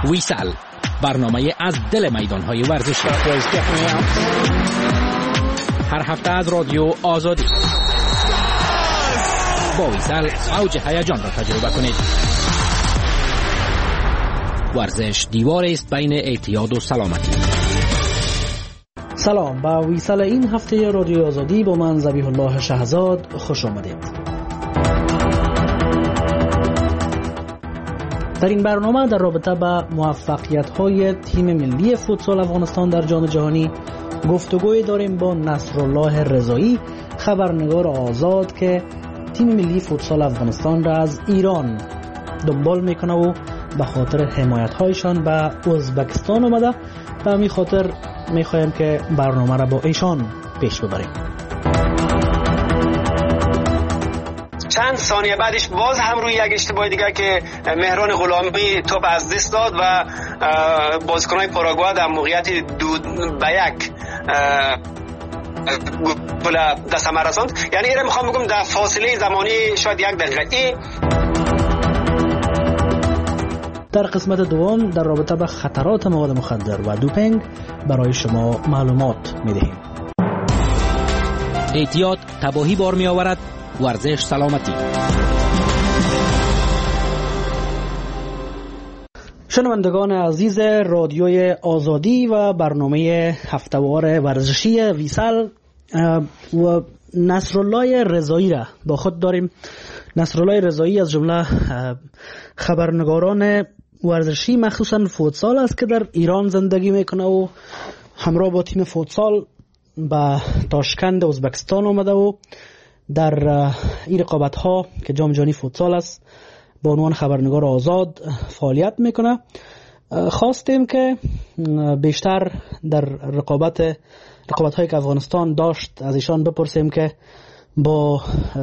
ویسال، برنامه از دل میدان‌های ورزشی. هر هفته از رادیو آزادی. با ویسال اوج هیجان را تجربه کنید. ورزش دیواری است بین اعتیاد و سلامتی. سلام، با ویسال این هفته رادیو آزادی با من ذبیح الله شهزاد خوش آمدید. در این برنامه در رابطه با موفقیت‌های تیم ملی فوتسال افغانستان در جام جهانی گفتگوی داریم با نصرالله رضایی، خبرنگار آزاد که تیم ملی فوتسال افغانستان را از ایران دنبال میکنه و به خاطر حمایت‌هایشان به ازبکستان اومده و همین خاطر میخوایم که برنامه را با ایشان پیش ببریم. چند ثانیه بعدش باز هم روی یک اشتباه دیگه که مهران غلامی توپ از دست داد و بازیکن‌های پاراگوئه در موقعیت 2-1 گل دست هم رساند. یعنی اینو میخوام بگم در فاصله زمانی شاید 1 دقیقه. در قسمت دوم در رابطه با خطرات مواد مخدر و دوپینگ برای شما معلومات میدهیم. اعتیاد تباهی بار می آورد، ورزش سلامتی. شنوندگان عزیز رادیوی آزادی و برنامه هفتهوار ورزشی ویسال و نصرالله رضایی را با خود داریم. نصرالله رضایی از جمله خبرنگاران ورزشی مخصوصا فوتسال است که در ایران زندگی میکنه و همراه با تیم فوتسال به تاشکند ازبکستان آمده و در این رقابت ها که جام جهانی فوتسال است به عنوان خبرنگار آزاد فعالیت میکنه. خواستیم که بیشتر در رقابت هایی که افغانستان داشت از ایشان بپرسیم که با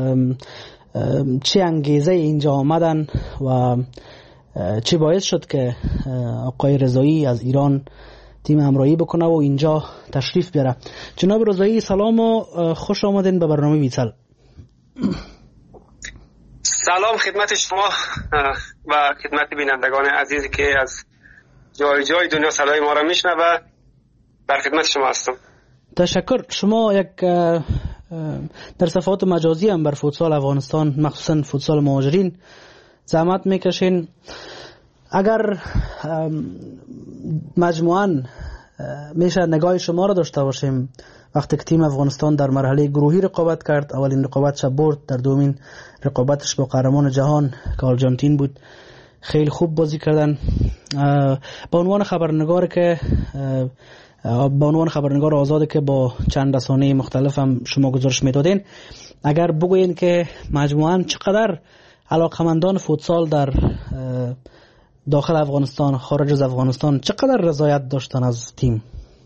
چه انگیزه اینجا آمدن و چه باعث شد که آقای رضایی از ایران تیم همراهی بکنه و اینجا تشریف بیاره. جناب رضایی سلام و خوش آمدین به برنامه ویسال. سلام خدمت شما و خدمت بینندگان عزیزی که از جای جای دنیا صدای ما را میشنوه. در خدمت شما هستم. تشکر. شما یک در صفحات مجازی هم بر فوتسال افغانستان مخصوصا فوتسال مهاجرین زحمت میکشین. اگر مجموعاً میشه نگاه شما را داشته باشیم وقتی که تیم افغانستان در مرحله گروهی رقابت کرد، اولین رقابتش برد، در دومین رقابتش با قهرمان جهان که آرژانتین بود خیلی خوب بازی کردن. به عنوان خبرنگار آزاده که با چند رسانه مختلف هم شما گزارش میدادین، اگر بگوین که مجموعاً چقدر علاقمندان فوتسال در داخل افغانستان، خارج از افغانستان چقدر رضایت داشتن از تیم؟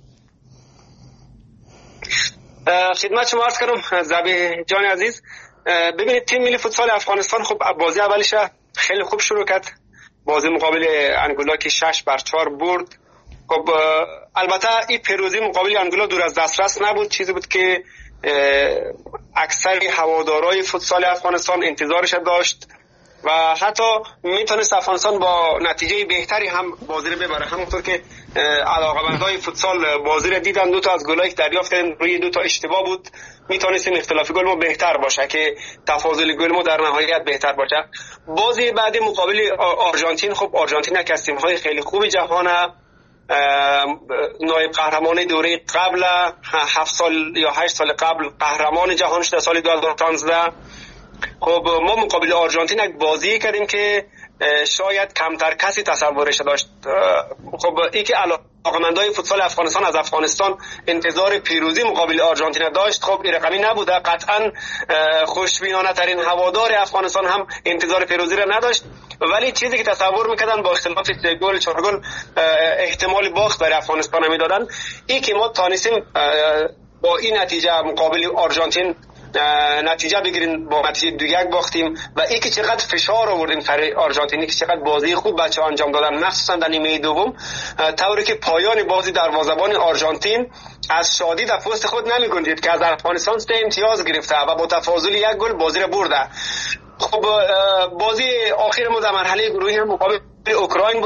خدمت شما عرض کنم ذبیح جان عزیز. ببینید تیم ملی فوتسال افغانستان خب بازی اولش خیلی خوب شروع کرد، بازی مقابل انگولا که 6-4 برد. خب البته این پیروزی مقابل انگولا دور از دسترس نبود، چیزی بود که اکثر هوادارهای فوتسال افغانستان انتظارش داشت و حتی میتونست افغانستان با نتیجه بهتری هم بازی رو ببره. همونطور که علاقه‌مندای فوتسال بازی رو دیدن، 2 تا از گلایی که دریافت کردن روی 2 تا اشتباه بود، میتونست این اختلاف گل ما بهتر باشه که تفاضل گل ما در نهایت بهتر باشه. بازی بعدی مقابل آرژانتین، خب آرژانتین یک از تیم‌های خیلی خوب جهانه، نایب قهرمان دوره قبل 7 سال یا 8 سال قبل قهرمان جهان شده سال 2015. خب ما مقابل آرژانتین یک بازی کردیم که شاید کمتر کسی تصورش داشت. خب این که علاقه‌مندای فوتسال افغانستان از افغانستان انتظار پیروزی مقابل آرژانتین داشت، خب این رقمی نبوده. قطعا خوشبینانه ترین هوادار افغانستان هم انتظار پیروزی را نداشت، ولی چیزی که تصور میکردن با اختلاف 3 گل 4 گل احتمال باخت برای افغانستان میدادن. این که ما تانستیم با این نتیجه مقابل آرژانتین نتیجه بگیریم، با نتیجه 2-1 باختیم و این که چقدر فشار آوردیم سر آرژانتینی که چقدر بازی خوب بچه‌ها انجام دادن، مخصوصا در نیمه دوم، طوری که پایان بازی دروازه‌بان آرژانتین از شادی در پست خود نمی‌گنجید که از افغانستان 3 امتیاز گرفته و با تفاضل 1 گل بازی را برده. خب بازی آخر ما در مرحله گروهی هم مقابل اوکراین بود.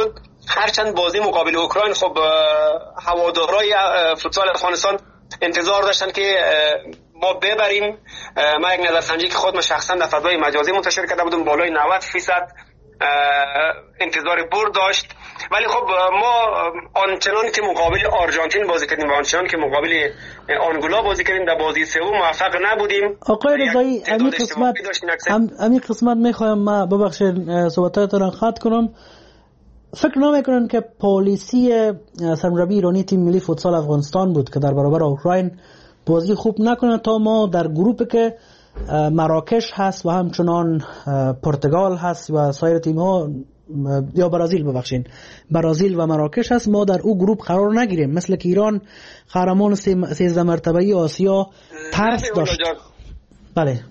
هرچند بازی مقابل اوکراین خب هوادارهای فوتسال افغانستان انتظار داشتن که ما ببریم. من یک نظرسنجی که خودم شخصا در فضای مجازی منتشر کرده بودم بالای 90% انتظار برد داشت، ولی خب ما آنچنان که مقابل آرژانتین بازی کردیم و آنچنان که مقابل آنگولا بازی کردیم در بازی سوم موفق نبودیم. آقای رضایی همین قسمت میخوایم ما ببخشید صحبتاتون را قطع کنم. فکر نمیکنن که پالیسی سرمربی ایرانی تیم ملی فوتسال افغانستان بود که در برابر اوکراین بازی خوب نکنه تا ما در گروپی که مراکش هست و همچنان پرتغال هست و سایر تیم ها یا برازیل و مراکش هست، ما در او گروپ قرار نگیریم، مثل که ایران قهرمان 13 مرتبه آسیا ترس داشت. بله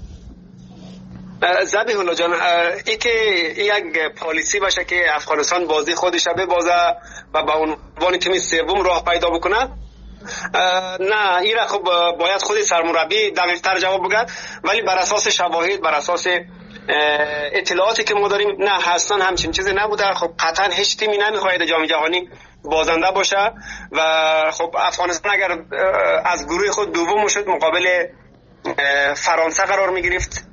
ذبیح الله جان، ای که یک پالیسی باشه که افغانستان بازی خودش ببازه و به عنوان تیم سوم راه پیدا بکنه، نه، این را خب باید خود سرمربی دقیق تر جواب بگه. ولی بر اساس شواهد، بر اساس اطلاعاتی که ما داریم، نه، اصلا همچین چیزی نبوده. خب قطعا هیچ تیمی نمیخواهد جام جهانی بازنده باشه و خب افغانستان اگر از گروه خود دوم شد مقابل فرانسه قرار میگرفت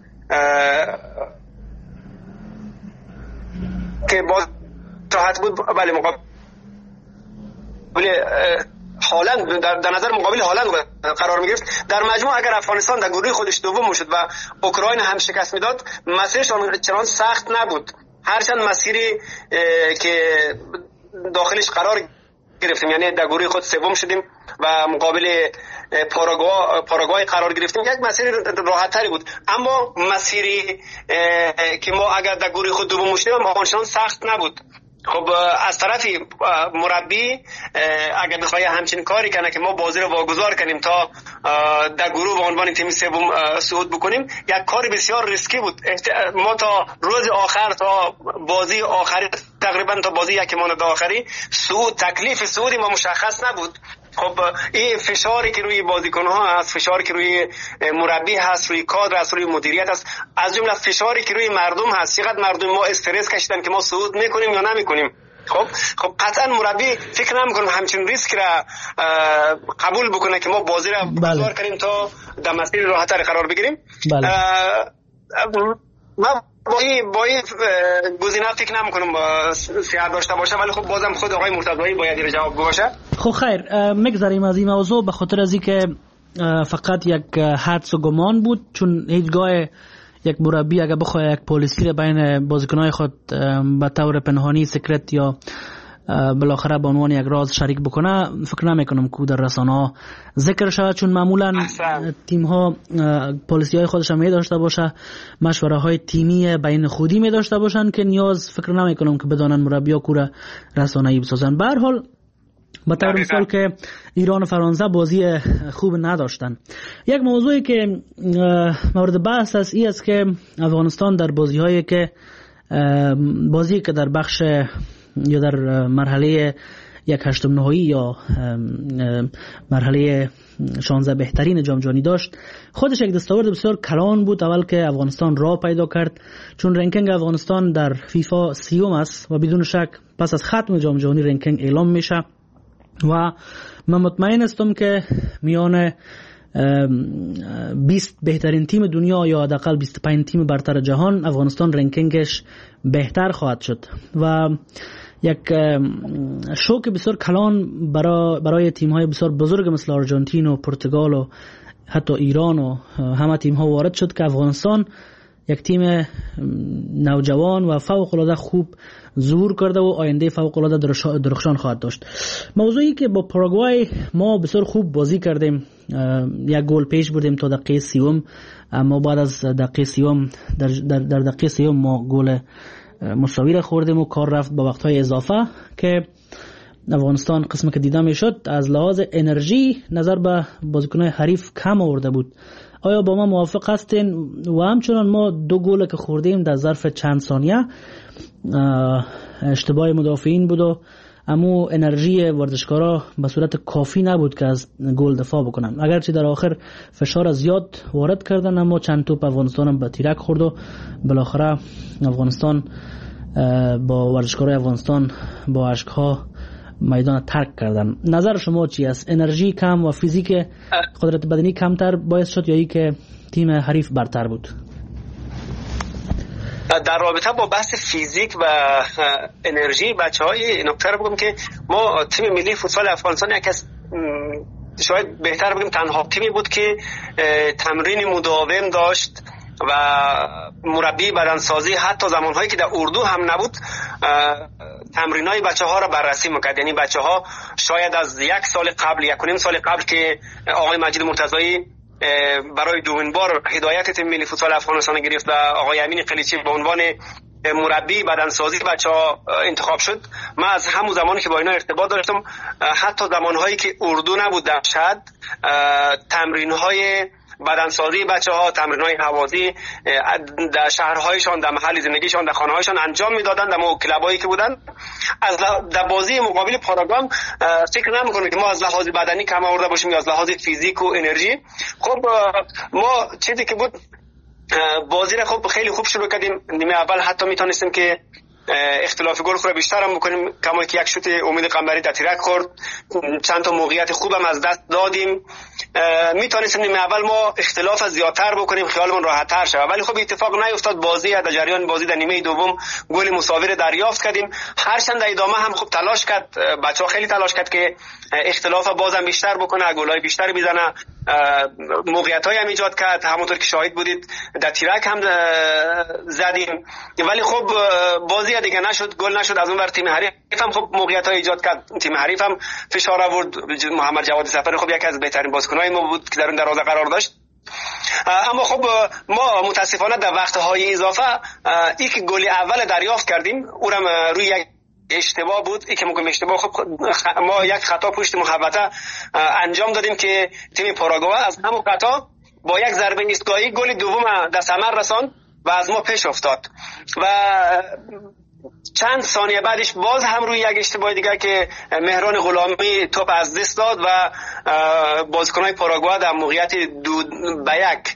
که باز راحت بود، بله، مقابل هالند در نظر مقابل هالند قرار میگرفت. در مجموع اگر افغانستان در گروه خودش دوم میشد و اوکراین هم شکست میداد، مسیرش چنان سخت نبود. هرچند مسیری که داخلش قرار گرفتیم، یعنی در گروه خود سوم شدیم و مقابل پاراگوای قرار گرفتیم، یک مسیر راحت تری بود. اما مسیری که ما اگر در گروه خود دوم شدیم آنچنان سخت نبود. خب از طرفی مربی اگر بخواد همچین کاری کنه که ما بازی رو واگذار کنیم تا در گروه به عنوان تیم سوم صعود بکنیم، یک کار بسیار ریسکی بود. ما تا روز آخر، تا بازی آخری، تقریبا تا بازی یک مانند آخری، تکلیف صعود ما مشخص نبود. خب این فشاری که روی بازیکن‌ها هست، فشاری که روی مربی هست، روی کادر هست، روی مدیریت هست، از جمله فشاری که روی مردم هست. چقدر مردم ما استرس کشیدن که ما صعود میکنیم یا نمیکنیم. خب قطعا مربی فکر نمیکنم همچین ریسک را قبول بکنه که ما بازی را گذار کنیم تا در مسیر راحت‌تر قرار بگیریم. بله. من با این گزینه فکر نمی‌کنم صحت داشته باشه، ولی خب بازم خود آقای مرتضایی باید این جواب باشه. خب خیر، میگذاریم از این موضوع به خاطر از اینکه فقط یک حدس و گمان بود، چون هیچگاه یک مربی اگه بخواد یک پالیسی را بین بازیکن‌های خود به طور پنهانی، سکرت یا بالاخره به عنوان یک راز شریک بکنه، فکر نمیکنم که در رسانه‌ها ذکر شود، چون معمولا تیم ها پالیسی های خودش هم می داشته باشه، مشوره های تیمی بین خودی می داشته باشن که نیاز فکر نمیکنم که بدانن مربی‌ها کوره رسانه‌ای بسازن. به هر حال به طور مثال که ایران و فرانسه بازی خوب نداشتن. یک موضوعی که مورد بحث است این است که افغانستان در بازی که در بخش یا در مرحله 1/8 نهایی یا مرحله 16 بهترین جام جهانی داشت، خودش یک دستاورد بسیار کلان بود. اول که افغانستان راه پیدا کرد، چون رنکینگ افغانستان در فیفا 30 است و بدون شک پس از ختم جام جهانی رنکینگ اعلام میشه و من مطمئن هستم که میان 20 بهترین تیم دنیا یا حداقل 25 تیم برتر جهان افغانستان رنکینگش بهتر خواهد شد و یک شوک بسیار کلان برای تیم‌های بسیار بزرگ مثل آرژانتین و پرتغال و حتی ایران و همه تیم‌ها وارد شد که افغانستان یک تیم نوجوان و فوق‌العاده خوب ظهور کرده و آینده فوق‌العاده درخشان خواهد داشت. موضوعی که با پاراگوای ما بسیار خوب بازی کردیم، یک گل پیش بردیم تا دقیقه 30، اما بعد از دقیقه 30 در دقیقه 30 ما گل مساوی را خوردیم و کار رفت با وقت‌های اضافه که افغانستان قسمی که دیده میشد از لحاظ انرژی نظر به بازیکن‌های حریف کم آورده بود. آیا با ما موافق هستین؟ و همچنان ما 2 گل که خوردیم در ظرف چند ثانیه اشتباه مدافعین بود و اما انرژی ورزشکارا به صورت کافی نبود که از گل دفاع بکنن. اگرچه در آخر فشار زیاد وارد کردن، اما چند توپ افغانستان هم به تیرک خورد و بالاخره افغانستان با ورزشکارای افغانستان با اشک‌ها میدان ترک کردن. نظر شما چی است؟ انرژی کم و فیزیک قدرت بدنی کمتر باعث شد یا ای که تیم حریف برتر بود؟ در رابطه با بحث فیزیک و انرژی بچه‌های نکته رو بگم که ما تیم ملی فوتبال افغانستان یکی از شاید بهتر بگیم تنها تیمی بود که تمرین مداوم داشت و مربی بدنسازی حتی زمانهایی که در اردو هم نبود تمرینای بچه‌ها را بررسی می‌کرد. یعنی بچه‌ها شاید از 1 سال قبل 1.5 سال قبل که آقای مجید مرتضایی برای دومین بار هدایت تیم ملی فوتبال افغانستان گرفت و آقای امین قلیچی به عنوان مربی بدنسازی بچه‌ها انتخاب شد، من از همون زمانی که با اینا ارتباط داشتم حتی زمانهایی که اردو نبود در شهر تمرین‌های بدنسازی بچه‌ها، تمرین‌های هوازی در شهرهایشان، در محل زندگیشان، در خانه‌هایشان انجام می‌دادند. در کلابایی که بودن از در بازی مقابل پاراگوام فکر نمی‌کنم که ما از لحاظ بدنی کم آورده باشیم یا از لحاظ فیزیک و انرژی. خب ما چیزی که بود بازی را خب خیلی خوب شروع کردیم. نیمه اول حتی میتونستیم که اختلاف گل خود بیشتر هم بکنیم، کما که یک شوت امید قنبری در تیرک خورد، چند تا موقعیت خوبم از دست دادیم. میتونستیم نیمه اول ما اختلاف زیادتر بکنیم، خیالمون راحت‌تر شه، ولی خب اتفاق نیفتاد. بازی در جریان بازی در نیمه دوم گل مساوی دریافت کردیم. هرچند در ادامه هم خوب تلاش کرد، بچه‌ها خیلی تلاش کرد که اختلاف بازم بیشتر بکنه، گل‌های بیشتر بزنه، موقعیت‌های هم ایجاد کرد، همونطور که شاهد بودید در تیرک هم زدیم، ولی خب بازی دیگه نشد، گل نشد. از اون ور تیم حریف هم خب موقعیت‌های ایجاد کرد، تیم حریف هم فشار آورد. محمد جواد سفری خب یکی از بهترین بازیکن‌های ما بود که در اون دروازه قرار داشت. اما خب ما متاسفانه در وقت‌های اضافه یک گل اول دریافت کردیم، اونم روی یک اشتباه بود. این که میگم اشتباه، خب ما یک خطا پشت محوطه انجام دادیم که تیم پاراگوئه از همون خطا با یک ضربه ایستگاهی گل دوم در ثمر رساند و از ما پیش افتاد و چند ثانیه بعدش باز هم روی یک اشتباه دیگر که مهران غلامی توپ از دست داد و بازیکن‌های پاراگوئه در موقعیت 2-1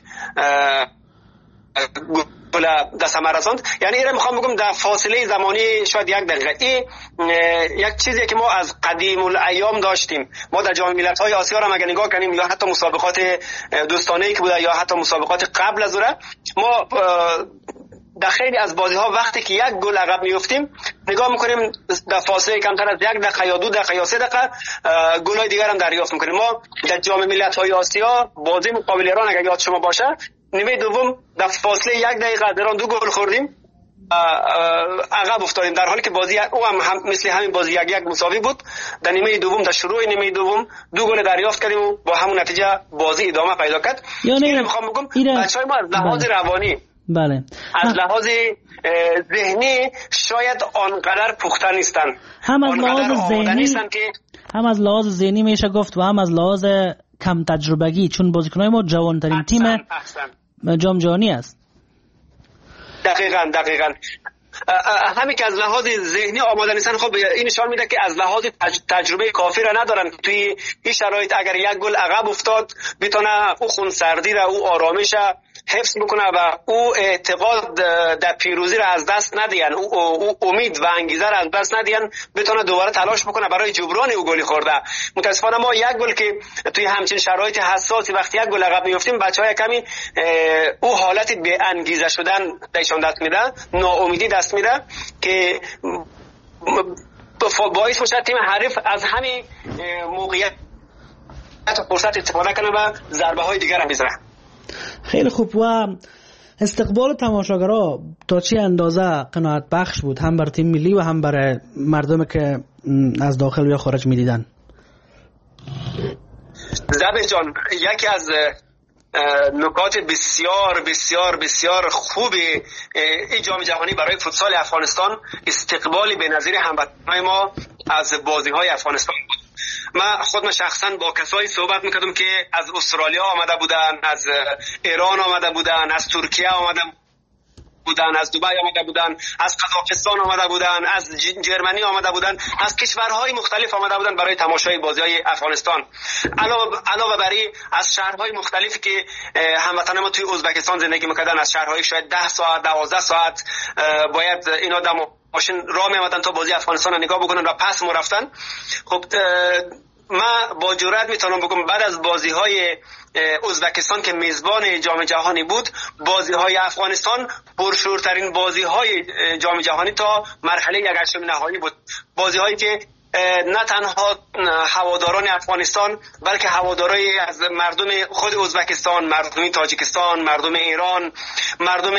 گل در ثمر رساند. یعنی این میخوام بگم در فاصله زمانی شاید 1 دقیقه یک چیزی که ما از قدیم الایام داشتیم. ما در جام ملت‌های آسیا را اگه نگاه کنیم یا حتی مسابقات دوستانه‌ای که بوده یا حتی مسابقات قبل از اون، ما در خیلی از بازی‌ها وقتی که یک گل عقب میافتیم نگاه میکنیم در فاصله کمتر از 1 دقیقه یا 2 دقیقه یا 3 دقیقه گل‌های دیگر هم دریافت میکنیم. ما در جام ملت‌های آسیا بازی مقابل ایران اگه یاد شما باشه نیمه دوم در فاصله 1 دقیقه از ایران 2 گل خوردیم، عقب افتادیم، در حالی که بازی او هم مثل همین بازی 1-1 مساوی بود. در نیمه دوم در شروع نیمه دوم 2 گل دریافت کردیم و با همون نتیجه بازی ادامه پیدا کرد. یعنی میخوام بگم بچهای ما از لحاظ روانی از لحاظ ذهنی شاید آنقدر پخته نیستن، هم از لحاظ ذهنی که هم از لحاظ ذهنی میشه گفت و هم از لحاظ کم تجربگی، چون بازیکن‌های ما جوان‌ترین تیم جام جهانی است. دقیقاً همین که از لحاظ ذهنی آماده نیستن. خب این نشان میده که از لحاظ تجربه کافی را ندارن. توی این شرایط اگر یک گل عقب افتاد بتونه او خونسردی را، او آرامش حفظ بکنه و او اعتقاد در پیروزی را از دست ندین، او امید و انگیزه را از دست ندین، بتونه دوباره تلاش بکنه برای جبران او گلی خورده. متاسفانه ما یک گل که توی همچین شرایط حساسی وقتی یک گل عقب میافتیم بچه‌ها کمی او حالت بی انگیزه شدن بهشون دست میده، ناامیدی دست میده که باعث میشه تیم حریف از همین موقعیت فرصت استفاده کنه و ضربه های دیگر هم بزنه. خیلی خوب. و استقبال تماشاگرها تا چه اندازه قناعت بخش بود، هم بر تیم ملی و هم برای مردم که از داخل یا خارج میدیدن؟ زبه جان، یکی از نکات بسیار بسیار بسیار خوب این جام جهانی برای فوتسال افغانستان استقبال بی‌نظیر هموطنان ما از بازی‌های افغانستان بود. من شخصا با کسایی صحبت میکردم که از استرالیا آمده بودن، از ایران آمده بودن، از ترکیه آمده بودن، از دبی آمده بودن، از قزاقستان آمده بودن، از جرمنی آمده بودن، از کشورهای مختلف آمده بودن برای تماشای بازی‌های افغانستان. علاوه بر این از شهرهای مختلفی که هموطنان ما توی ازبکستان زندگی میکردن، از شهرهای شاید 10 ساعت 12 ساعت باید اینا در ماشین راه می‌آمدن تا بازی افغانستان رو نگاه بکنن و پس رفتن. خب من با جرئت میتونم بگم بعد از بازی‌های ازبکستان که میزبان جام جهانی بود، بازی‌های افغانستان پرشورترین بازی‌های جام جهانی تا مرحله 1/8 نهایی بود. بازی‌هایی که نه تنها هواداران افغانستان بلکه هوادارای از مردم خود ازبکستان، مردم تاجیکستان، مردم ایران، مردم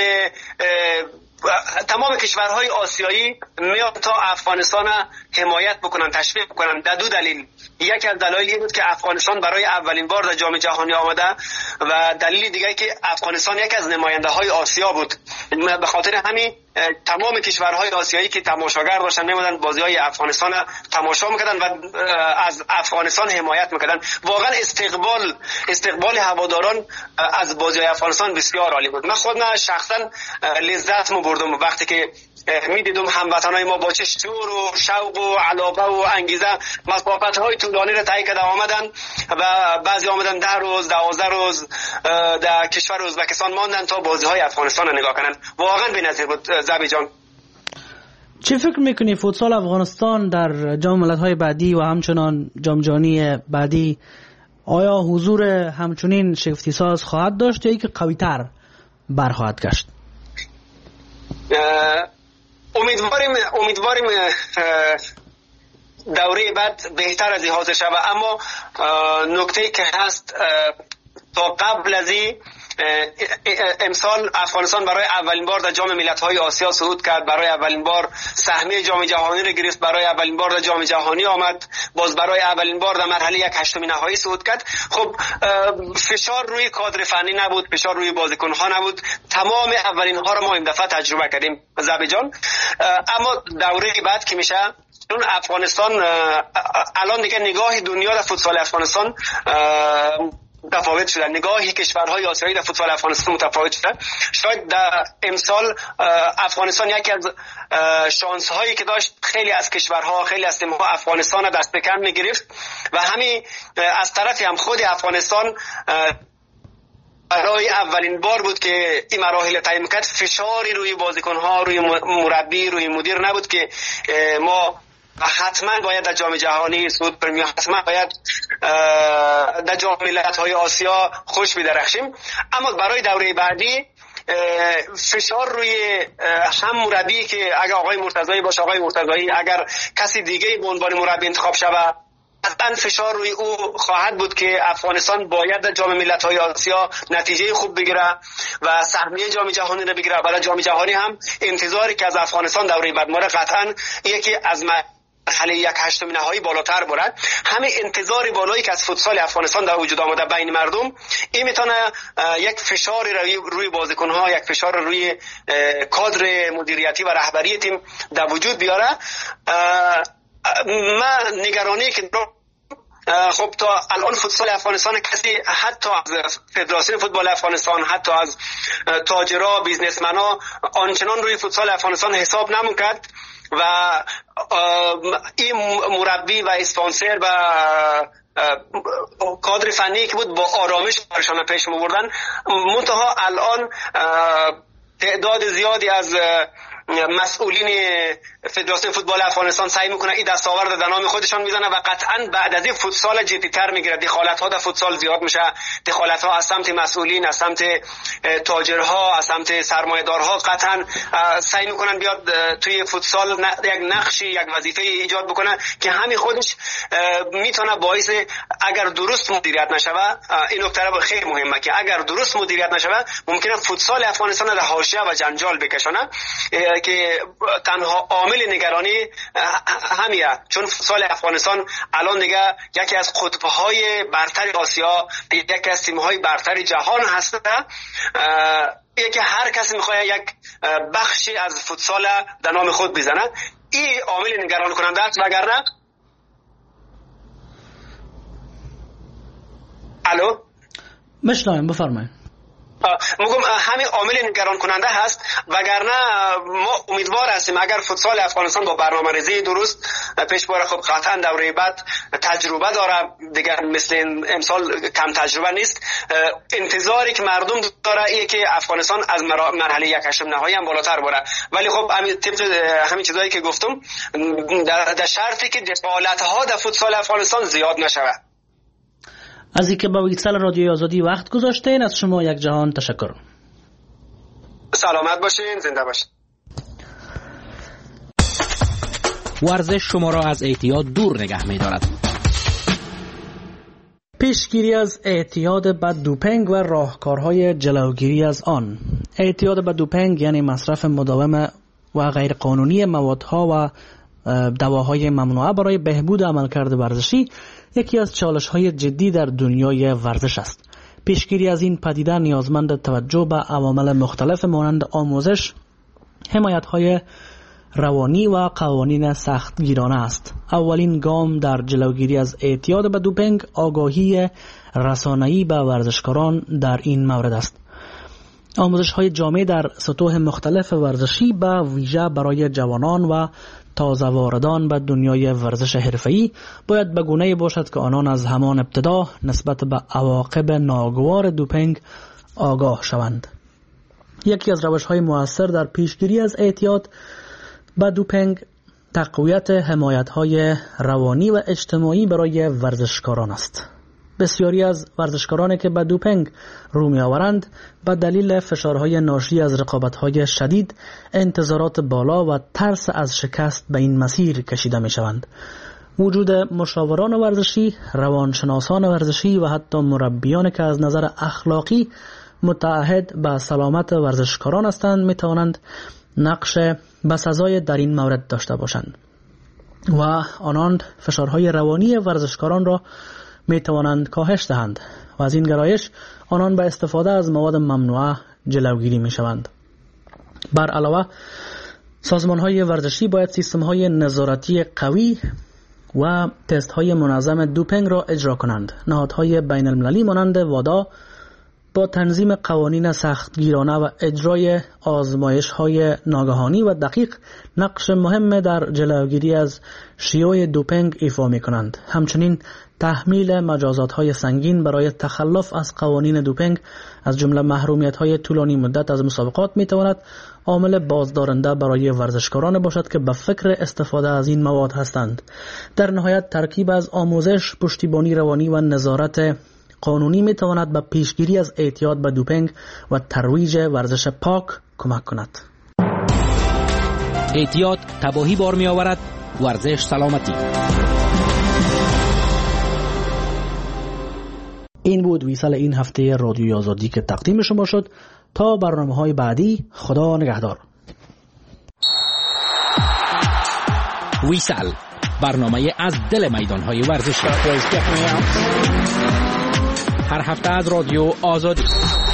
تمام کشورهای آسیایی میاد تا افغانستان حمایت بکنن، تشویق بکنن. در دو دلیل. یکی از دلایل این بود که افغانستان برای اولین بار در جام جهانی آمده و دلیل دیگه که افغانستان یکی از نماینده‌های آسیا بود. به خاطر همین تمام کشورهای آسیایی که تماشاگر داشتن میمدن بازی‌های افغانستان تماشا میکردن و از افغانستان حمایت میکردن. واقعا استقبال هواداران از بازی‌های افغانستان بسیار عالی بود. من خودم شخصا لذت بردم وقتی که میدیدم هموطنای ما با چه شور و شوق و علاقه و انگیزه مسافت‌های طولانی را طی کرده آمدن و بعضی آمدن 10 روز 12 روز در کشور ازبکستان ماندن تا بازی‌های افغانستان را نگاه کنن. واقعا بی‌نظیر بود. زبی جان، چه فکر میکنی فوتسال افغانستان در جام ملت‌های بعدی و همچنان جام جهانی بعدی آیا حضور همچنین شگفتی ساز خواهد داشت یا اینکه قوی‌تر برخواهد گشت؟ امیدواریم دوره بعد بهتر از این حاضر شود، اما نکته که هست تا قبل از این امسال افغانستان برای اولین بار در جام ملت‌های آسیا صعود کرد، برای اولین بار سهمیه جام جهانی را گرفت، برای اولین بار در جام جهانی آمد، باز برای اولین بار در مرحله 1/8 نهایی صعود کرد. خب فشار روی کادر فنی نبود، فشار روی بازیکن‌ها نبود، تمام اولین ها را ما این دفعه تجربه کردیم زبی جان. اما دوره بعد که میشه، چون افغانستان الان دیگه نگاه دنیا در فوتسال افغانستان متفاوت شده، نگاهی کشورهای آسیایی در فوتبال افغانستان متفاوت شده. شاید در امسال افغانستان یکی از شانس هایی که داشت، خیلی از کشورها، خیلی از تیم‌ها افغانستان را دست به کم می‌گرفت و همین از طرفی هم خود افغانستان برای اولین بار بود که این مراحل طی می‌کرد. فشاری روی بازیکن‌ها، روی مربی، روی مدیر نبود که ما حتما باید در جام جهانی صعود کنیم، حتما باید در جام ملت‌های آسیا خوش بدرخشیم. اما برای دوره بعدی فشار روی هم مربی که اگر آقای مرتضایی باشه، آقای مرتضایی اگر کسی دیگه به عنوان مربی انتخاب شود، قطعا فشار روی او خواهد بود که افغانستان باید در جام ملت‌های آسیا نتیجه خوب بگیره و سهمیه جام جهانی رو بگیره. برای جام جهانی هم انتظاری که از افغانستان دوره بعد ما قطعا یکی از مرحله 1/8 نهایی بالاتر برد. همه انتظار بالایی که از فوتسال افغانستان در وجود آمده بین مردم، این میتونه یک فشار روی بازیکن‌ها، یک فشار روی کادر مدیریتی و رهبری تیم در وجود بیاره. من نگرانی که خب تا الان فوتسال افغانستان کسی حتی از فدراسیون فوتبال افغانستان، حتی از تاجرها، بیزنسمن‌ها آنچنان روی فوتسال افغانستان حساب نمی‌کرد و این مربی و اسپانسر و کادر فنی که بود با آرامش کارشان پیش می‌بردن. منتها الان تعداد زیادی از مسئولین فدراسیون فوتبال افغانستان سعی میکنن این دستاورد در نام خودشان میزنن و قطعا بعد از این فوتسال جدی‌تر میگیره. دخالت ها در فوتسال زیاد میشه، دخالت ها از سمت مسئولین، از سمت تاجرها، از سمت سرمایه‌دارها قطعا سعی میکنن بیاد توی فوتسال یک نقشی، یک وظیفه ایجاد بکنه که همین خودش میتونه باعث اگر درست مدیریت نشوه، این نکته خیلی مهمه که اگر درست مدیریت نشوه ممکنه فوتسال افغانستان را حاشیه و جنجال بکشونه که تنها عامل نگرانی همیه. چون فوتسال افغانستان الان دیگه یکی از قطب‌های برتر آسیا، یکی از تیم‌های برتر جهان هست، یکی هر کسی می‌خواد یک بخشی از فوتسال در نام خود بزنه. این عامل نگران کننده است. وگرنه الو مشنویم، بفرمایید. میگم همین عامل نگران کننده هست، وگرنه ما امیدوار هستیم اگر فوتسال افغانستان با برنامه‌ریزی درست پیش بره، خب قطعا دوره بعد تجربه داره دیگه، مثل امسال کم تجربه نیست. انتظاری که مردم داره اینه که افغانستان از مرحله 1/8 نهایی هم بالاتر بره، ولی خب همین چیزایی که گفتم در شرطی که دخالت‌ها در فوتسال افغانستان زیاد نشود. از اینکه با ویسال رادیوی آزادی وقت گذاشتین، از شما یک جهان تشکر. سلامت باشین، زنده باشین. ورزش شما را از اعتیاد دور نگه می‌دارد. پیشگیری از اعتیاد به دوپینگ و راهکارهای جلوگیری از آن. اعتیاد به دوپینگ یعنی مصرف مداوم و غیرقانونی موادها و دواهای ممنوعه برای بهبود عملکرد ورزشی یکی از چالش‌های جدی در دنیای ورزش است. پیشگیری از این پدیده نیازمند توجه به عوامل مختلف مانند آموزش، حمایت‌های روانی و قوانین سختگیرانه است. اولین گام در جلوگیری از اعتیاد به دوپینگ آگاهی رسانه‌ای به ورزشکاران در این مورد است. آموزش‌های جامع در سطوح مختلف ورزشی به ویژه برای جوانان و تازه واردان به دنیای ورزش حرفه‌ای باید به گونه‌ای باشد که آنان از همان ابتدا نسبت به عواقب ناگوار دوپینگ آگاه شوند. یکی از روش‌های مؤثر در پیشگیری از اعتیاد به دوپینگ تقویت حمایت‌های روانی و اجتماعی برای ورزشکاران است. بسیاری از ورزشکارانی که به دوپینگ رو می‌آورند به دلیل فشارهای ناشی از رقابت‌های شدید، انتظارات بالا و ترس از شکست به این مسیر کشیده می‌شوند. وجود مشاوران ورزشی، روانشناسان ورزشی و حتی مربیان که از نظر اخلاقی متعهد به سلامت ورزشکاران هستند می‌توانند نقش بسزای در این مورد داشته باشند و آنان فشارهای روانی ورزشکاران را می توانند کاهش دهند و از این گرایش آنان به استفاده از مواد ممنوعه جلوگیری می شوند. بر علاوه سازمان های ورزشی باید سیستم های نظارتی قوی و تست های منظم دوپینگ را اجرا کنند. نهادهای بین المللی مانند وادا با تنظیم قوانین سختگیرانه و اجرای آزمایش های ناگهانی و دقیق نقش مهم در جلوگیری از شیوع دوپینگ ایفا می کنند. همچنین تحمیل مجازات های سنگین برای تخلف از قوانین دوپینگ از جمله محرومیت های طولانی مدت از مسابقات می تواند عامل بازدارنده برای ورزشکاران باشد که به فکر استفاده از این مواد هستند. در نهایت ترکیب از آموزش، پشتیبانی روانی و نظارت قانونی می تواند به پیشگیری از اعتیاد به دوپینگ و ترویج ورزش پاک کمک کند. اعتیاد تباهی بار می آورد، ورزش سلامتی. این بود ویسال این هفته رادیوی آزادی که تقدیم شما شد. تا برنامه‌های بعدی، خدا نگهدار. ویسال، برنامه از دل میدان‌های ورزشی. هر هفته از رادیو آزادی.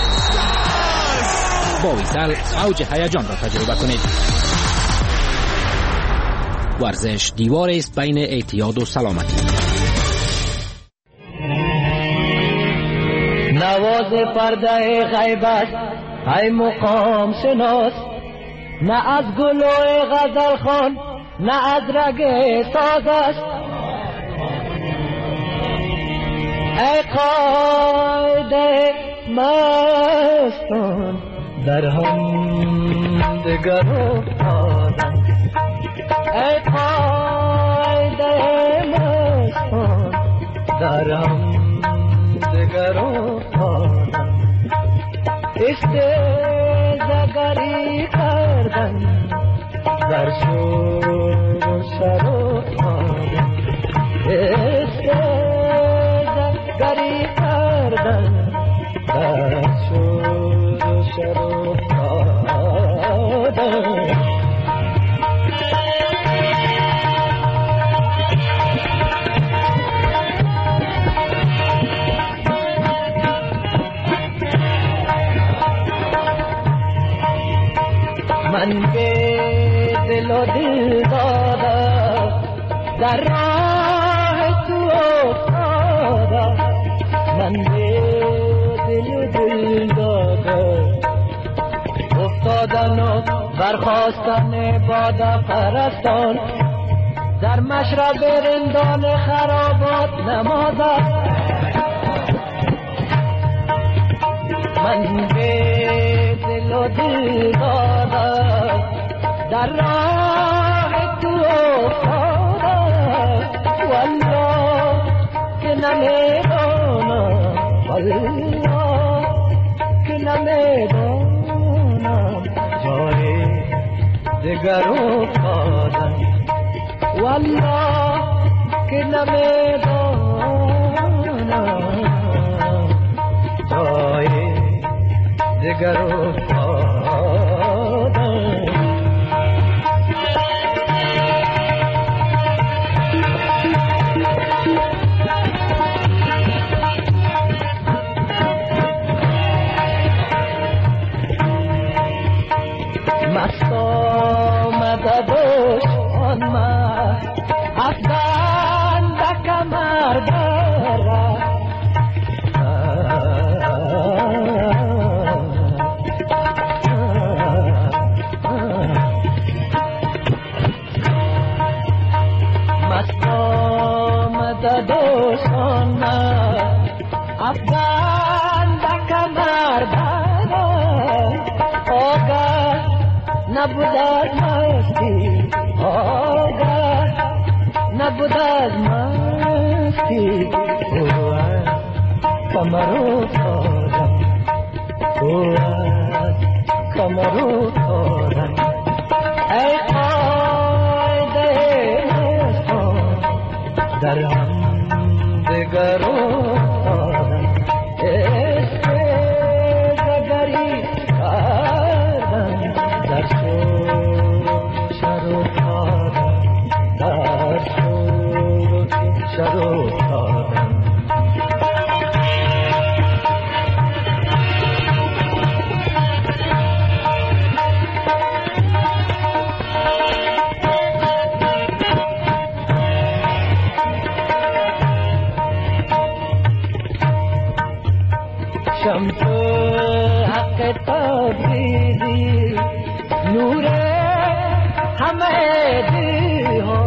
با ویسال اوج هیجان را تجربه کنید. ورزش دیواری است بین اعتیاد و سلامتی. نواز پرده غیبت ای مقام شناس، نه از گلوی غزل خان نه از رگ سازش. ای قاید مستان در هم دگر افتادن، ای قاید مستان در هم دگر افتادن. استیزگری کردن در شور و شر افتادن، استیزگری کردن در شور و شر افتادن. من به دل و دل دادم در راه تو افتادم، من به دل و دل دادم دادن و برخواستن باده پرستان در مشرب رندان خرابات نمازد. من به دل و دل دادم در راه تو افتادم والله که نمیدانم والله که نمیدانم جای دگر افتادم والله که نمیدانم جای دگر افتادم. مست آمده دوش آن مست افغان به کمر برد مست آمده دوش آن مست افغان به کمر برد آگه نبود از مستی آگه نبود از مستی او از کمر افتادم او از کمر افتادم ای قایده مستان در هم دگر افتادم عشق دگری کردم در شروع افتادم در شروع افتادم. شمس حق تبریزی نور همه دیها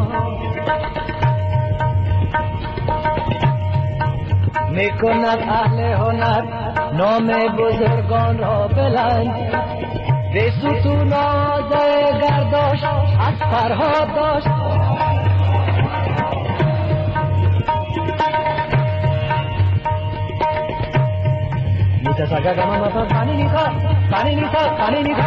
میکند اهل هنر نام بزرگان را بلند به ستون آزای گرداش از فرهاد داشت سگا گما مطا پانی نیتا پانی نیتا پانی نیتا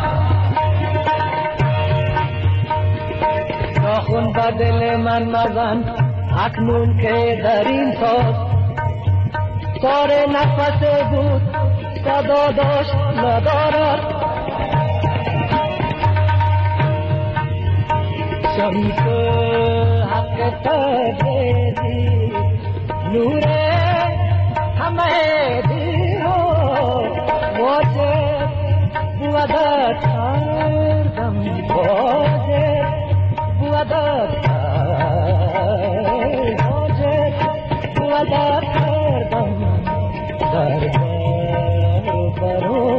ناخون بر دل من مزن اکنون که در این ساز تار نفس بود صدا داشت ندارد شمس حق تبریزی نور همه واجب بودت کردم واجب بودت کردم در برو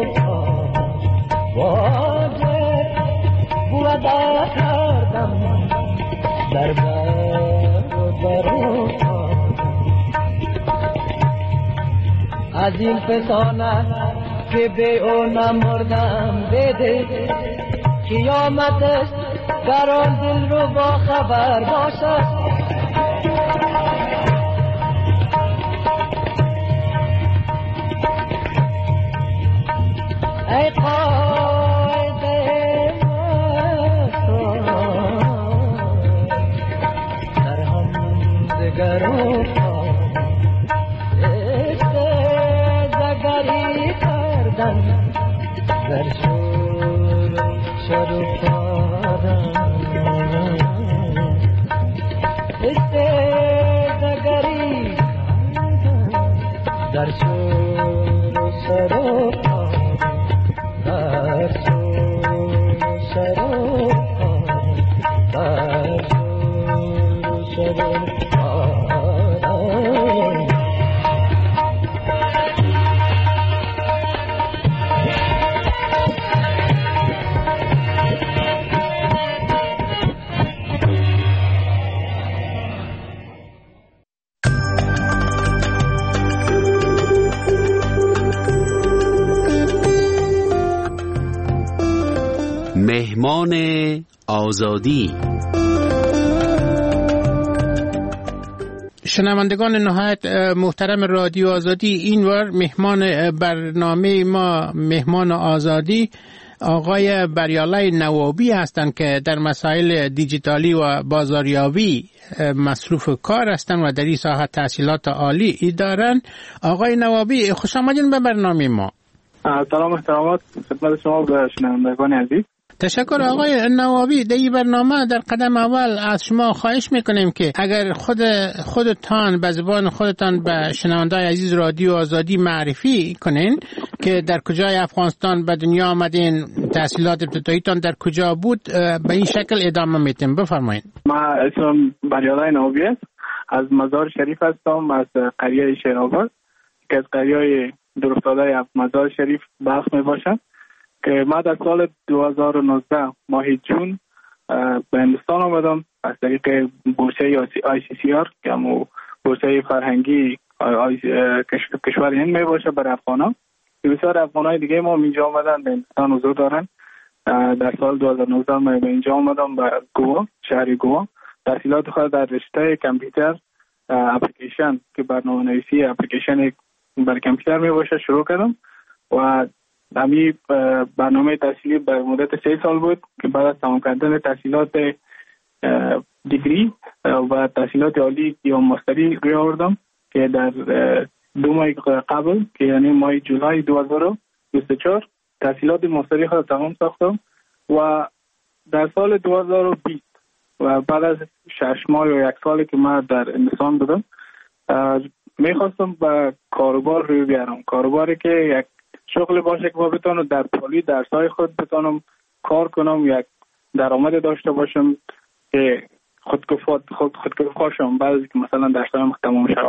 واجب بودت کردم در برو از این فسانت که به او نمردم بده قیامتش در آن دل رو با خبر باشد ای قایده مستان در هم دگر در شروع افتادم استدگری در شروع افتادم در شروع افتادم مهمان آزادی. شنوندگان نهایت محترم رادیو آزادی، اینوار مهمان برنامه ما مهمان آزادی آقای بریالای نوابی هستند که در مسائل دیجیتالی و بازاریابی مصروف کار هستند و در این ساحه تحصیلات عالی دارند. آقای نوابی خوش آمدین به برنامه ما. سلام احترامات خدمت شما و شنوندگان عزیز. تشکر آقای نوابی. در این برنامه در قدم اول از شما خواهش میکنیم که اگر خودتان به زبان خودتان به شنوندگان عزیز رادیو آزادی معرفی کنین که در کجای افغانستان به دنیا آمدین، تحصیلات ابتداییتان در کجا بود، به این شکل ادامه میتیم. بفرمایید. ما اسمم بریالای نوابی است، از مزار شریف هستم، از قریه شیرآباد که از قریه دورافتاده مزار شریف بحث می باشم که ما در سال 2019 ماه جون به هندوستان آمدم از طریق بورسه ICCR که همون بورسه فرهنگی کشور هند می باشه برای افغانان. بسیار افغانای دیگه ما اینجا آمدن به هندوستان حضور دارن. در سال 2019 من به اینجا آمدم به گوا، شهر گوا. تحصیلات خود در رشته کامپیوتر اپلیکیشن که برنامه‌نویسی اپلیکیشن برای کامپیوتر می باشه شروع کردم و همی برنامه تحصیلی بر مدت 3 سال بود که بعد از تمام کردن تحصیلات دیگری و تحصیلات عالی یا ماستری روی آوردم که در 2 ماه قبل که یعنی ماه جولای 2024 تحصیلات ماستری خود تمام ساختم و در سال 2020 و بعد از 6 ماه یا 1 سالی که من در هندوستان بودم میخواستم به کاروبار روی بیارم، کاروباری که یک شغل باشه که ما بتونم در پالی درسای خود بتونم کار کنم، یک درآمد داشته باشم که خودکفا شم بعد از که مثلا درسایم تمام شود.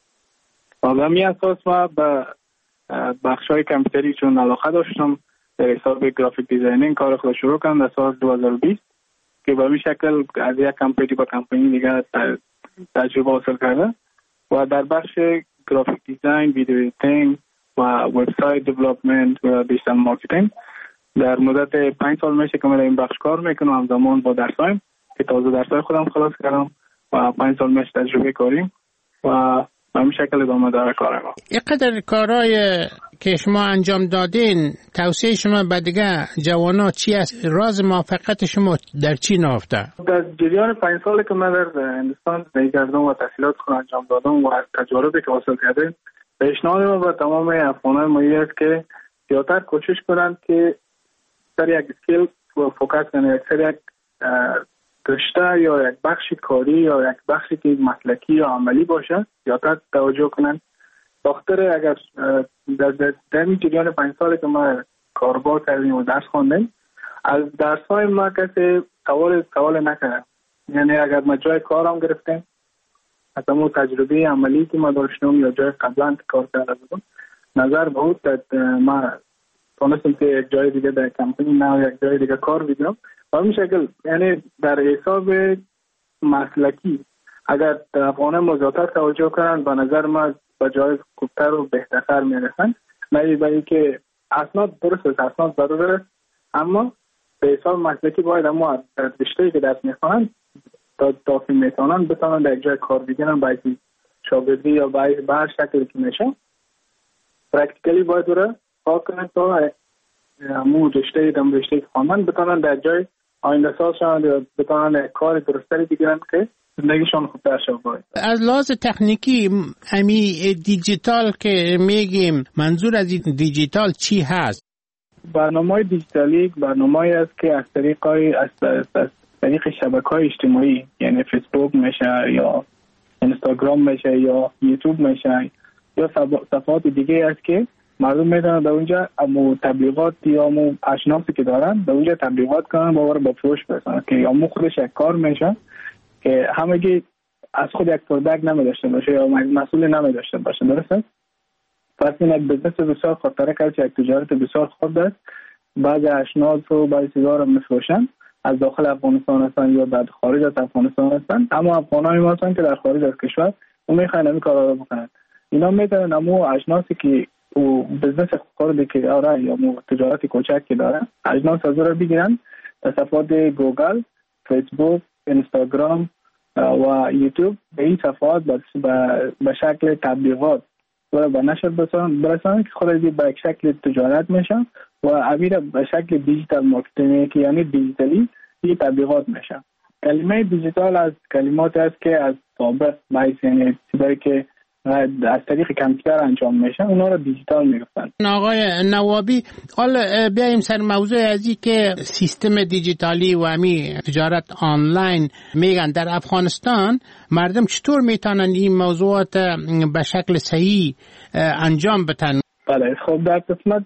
و به همین اساس ما به بخشای کامپیوتری چون علاقه داشتم در حساب گرافیک دیزاینینگ کار خود شروع کردم در سال 2020 که به این شکل از یک کمپانی به کمپانی دیگه تجربه حاصل کرده و در بخش گرافیک دیزاین، ویدیو ادیتینگ و وبسایت دیولپمنت و دیجیتال مارکتینگ در مدت 5 سال میشه که من این بخش کار میکنم، همزمان با درسایم که تازه درسای خودم خلاص کردم و 5 سال میشه تجربه کاریم و به این شکل ادامه داره کار ما. اینقدر کارهای که شما انجام دادین، توصیه شما به دیگه جوانا چی است؟ راز موفقیت شما در چی نهفته؟ در جریان 5 سالی که من در هندوستان زندگی کردم و تحصیلات خود انجام دادم و از تجاربی که حاصل کردم، پیشنهاد ما به تمام افغانان ما است که زیادتر کوشش کنند که سر یک اسکیل فوکس کنند، یک رشته یا یک بخش کاری یا یک بخشی که مسلکی یا عملی باشه زیادتر توجه کنند. دختر اگر در این جریان 5 سالی که ما کاربار کردیم و درس خواندیم از درس‌های ما کسی سوال نکنه، یعنی اگر ما جای کارم گرفتیم از همون تجربه عملی که ما داشتم یا جای قبلا کار کرده بودم نظر بود ما تونستم که یک جای دیگه در کمپانی نه یک جای دیگه کار بگیرم و همین شکل یعنی در حساب مسلکی اگر افغانان مزیاتر توجه کنند به نظر ما به جای خوبتر و بهتر میرسند. نه برای که اسناد درست است، اسناد ضرور است، اما به حساب مسلکی باید اما در رشته‌ای که درس میخوانند تا که میتونن بتونن در جای کار بگیرن باید شاگردی یا باید به هر شکلی که میشه پرکتیکلی باید دوره کار کنن تا همون رشته که خواندن بتونن در جای آینده ساز شوند یا بتونن کار درستری بگیرن که زندگیشون خوبتر شود. از لحاظ تکنیکی امی دیجیتال که میگیم منظور از دیجیتال چی هست؟ برنامه‌های دیجیتالی برنامه‌ای است که از طریق شبکه‌های اجتماعی یعنی فیسبوک میشه یا اینستاگرام میشه یا یوتیوب میشه یا صفحات دیگه است که مردم میتونن در اونجا امو تبلیغات یا امو اشناسی که دارن در اونجا تبلیغات کنن باور به فروش برسن که امو خودش یک کار میشه که همگی از خود یک پروداکت نمیداشته باشه یا مسئول نمیداشته باشه. درسته؟ پس این یک بزنس بسیار خطرناک است، یک تجارت بسیار خوب است. بعضی اشناس و بعضی چیزا رو میفروشن از داخل افغانستان هستن یا در خارج از افغانستان هستن، اما افغانای ما هستن که در خارج از کشور اون میخواین همین کارا رو بکنن. اینا میتونن امو اجناسی که او بزنس خودی که آره یا مو تجارت کوچک که داره اجناس از رو بگیرن در صفحات گوگل، فیسبوک، اینستاگرام و یوتیوب به این صفحات به شکل تبلیغات و به نشر برسانند که خود به شکل تجارت میشن و امیر به شکل دیجیتال مارکتینگ که یعنی دیجیتالی این تبلیغات میشن. کلمه دیجیتال از کلمات است که از سابق باعث یعنی چیزایی که از طریق کامپیوتر انجام میشه اونا رو دیجیتال میگفتن. آقای نوابی، حالا بیایم سر موضوع ازی که سیستم دیجیتالی و امی تجارت آنلاین میگن در افغانستان مردم چطور میتونن این موضوعات به شکل صحیح انجام بدن؟ بله، خب در قسمت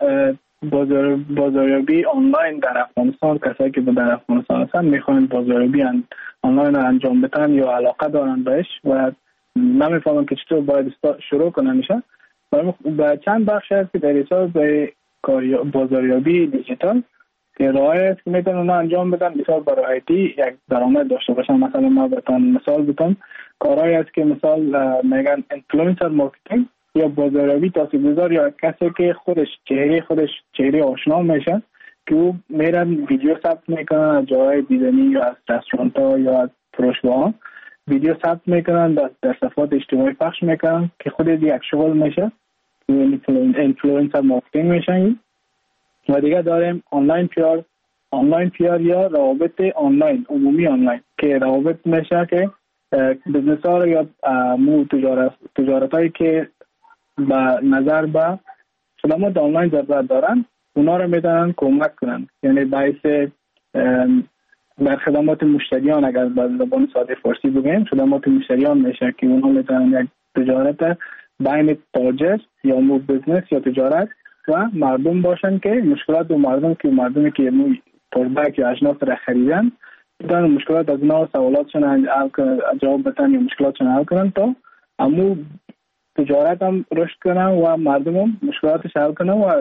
بازاریابی آنلاین در افغانستان کسایی که در افغانستان هستن میخوان بازاریابی آنلاین رو انجام بدن یا علاقه دارن بهش و نمیفهمن که چطور باید شروع کنن میشه. و چند بخش هست که در حساب بازاریابی دیجیتال که راهی است که میتونن اونا انجام بدن بسیار براحتی یک درآمد داشته باشن. مثلا ما بهتون مثال بزنم، کارهایی است که مثال میگن اینفلوئنسر مارکتینگ یا بازاریابی تاثیرگذار یا کسی که خودش چهره آشنا میشه که او میرن ویدیو ثبت میکنن از جای دیدنی یا از رستوران‌ها یا از فروشگاه‌ها، ویدیو ثبت میکنن در صفحات اجتماعی پخش میکنن که خود یک شغل میشه، اینفلوئنسر مارکتینگ میشن. و دیگه داریم آنلاین پیار یا روابط آنلاین، عمومی آنلاین که روابط میشه که بزنس ها رو یا تجارت هایی که به نظر به خدمات آنلاین ضرورت دارن اونا رو میتونن کمک کنن، یعنی باعث در خدمات مشتریان اگر به زبان ساده فارسی بگیم خدمات مشتریان میشه که اونها میتونن یک تجارت بین تاجر یا مو بزنس یا تجارت و مردم باشن که مشکلات و مردمی که پروداکت یا اجناس را خریدن میتونن مشکلات از اونا سوالاتشون جواب بدن یا مشکلاتشون حل کنن تا امو تجارت هم رشد کنن و مردم هم مشکلاتش حل کنن و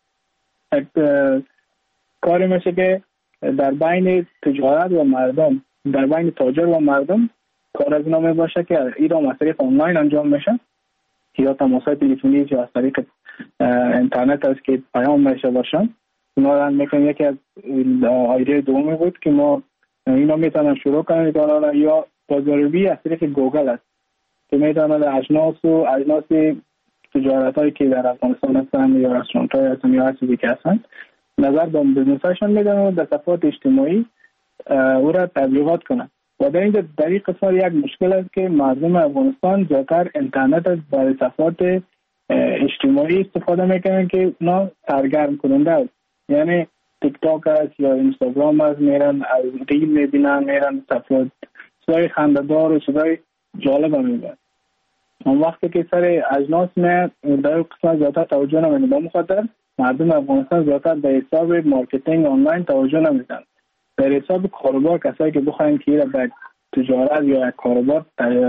کاری میشه که در بین تجارت و مردم، در بین تاجر و مردم کار از نامه باشه که ایران از طریق آنلاین انجام میشه یا تماس‌های تلفنی یا از طریق اینترنت است که پیام میشه باشن. اونا رو میکنن یکی از ایده دومی بود که ما اینا میتونن شروع کنن یا بازاریابی از طریق گوگل است که میتونن اجناس تجارت هایی که در افغانستان هستن یا رستورانت های هستن یا هر چیزی که هستن نظر به بزنس هاشون میدن و در صفحات اجتماعی او را تبلیغات کنن. و در این قسمت یک مشکل است که مردم افغانستان زیادتر اینترنت از برای صفحات اجتماعی استفاده میکنن که اونا سرگرم کننده است، یعنی تیک تاک است یا اینستاگرام است، میرن از ریل میبینن، میرن صفحات چیزای خنده‌دار و چیزای جالب میبینن. اون وقتی که سر اجناس نه در قسمت زیادتر توجه نمیدن، با مخاطر مردم افغانستان زیادتر به حساب مارکتینگ آنلاین توجه نمیدن. در حساب کاروبار کسایی که بخواین که به تجارت یا یک کاروبار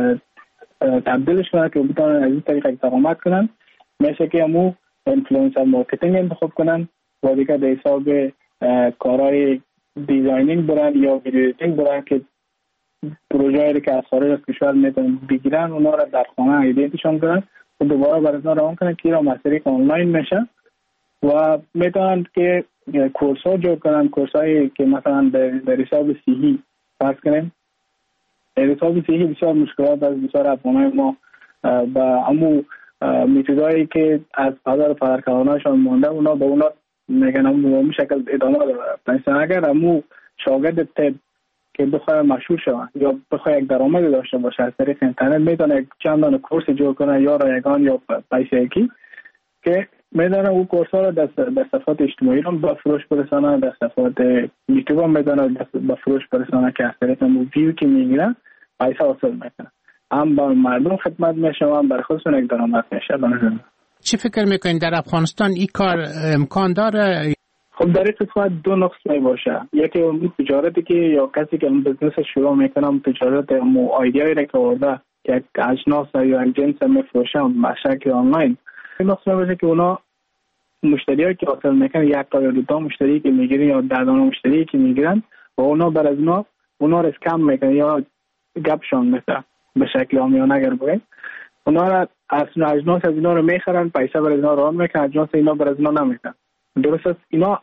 تبدیلش کنن که بتونن از این طریق درآمد کنن میشه که همو اینفلوئنسر مارکتینگ انتخاب کنن و دیگه در حساب کارهای دیزاینینگ برن یا ویدیو ادیتینگ برن که پروژه‌ای که از خارج از کشور میتونن بگیرن اونا را در خانه ایدیتشون کنن و دوباره برای اونا روان کنن که از طریق آنلاین میشه و میتونن که کورس‌ها جور کنن، کورس‌هایی که مثلا در حساب صحی فرض کنیم در حساب صحی بسیار مشکلات از بسیار افغانای ما با همو میتودایی که از بازار پدرکارانشان مونده اونا به اونا میگن همون شکل ادامه دارن. اگر همو شاگرد تب که بخواه مشهور شوه یا بخواه یک درآمد داشته باشه از طریق اینترنت میتونه چند دانه کورس جور کنه یا رایگان یا پیشگی که میدانه او کورس ها رو در صفحات اجتماعی رو به فروش برسانه، در صفحات یوتیوب هم میدانه به فروش برسانه که از طریق ویو که میگیرن پیسه حاصل میکنه، هم با مردم خدمت میشه و هم برای خودشون یک درآمد میشه. چی فکر میکنین در افغانستان این کار امکان داره؟ خب در این قسمت دو نقص می باشه. یکی اون تجارتی که یا کسی که اون بزنس شروع میکنه تجارت ایده‌ای را که آورده که یک اجناس یا یک جنس میفروشن به شکل آنلاین، این نقص می باشه که اونا مشتریایی که حاصل میکنن یک تا یا دو تا مشتری که میگیرن یا 10 تا مشتری که میگیرن و اونا بر از اونا رو اسکم میکنن یا گپشون میده به شکل عامیانه اگر بگیم اونا را اجناس از اینا رو میخرن، پیسه بر اینا ران میکنن، اجناس اینا بر از اینا نمیدن. درست است اینا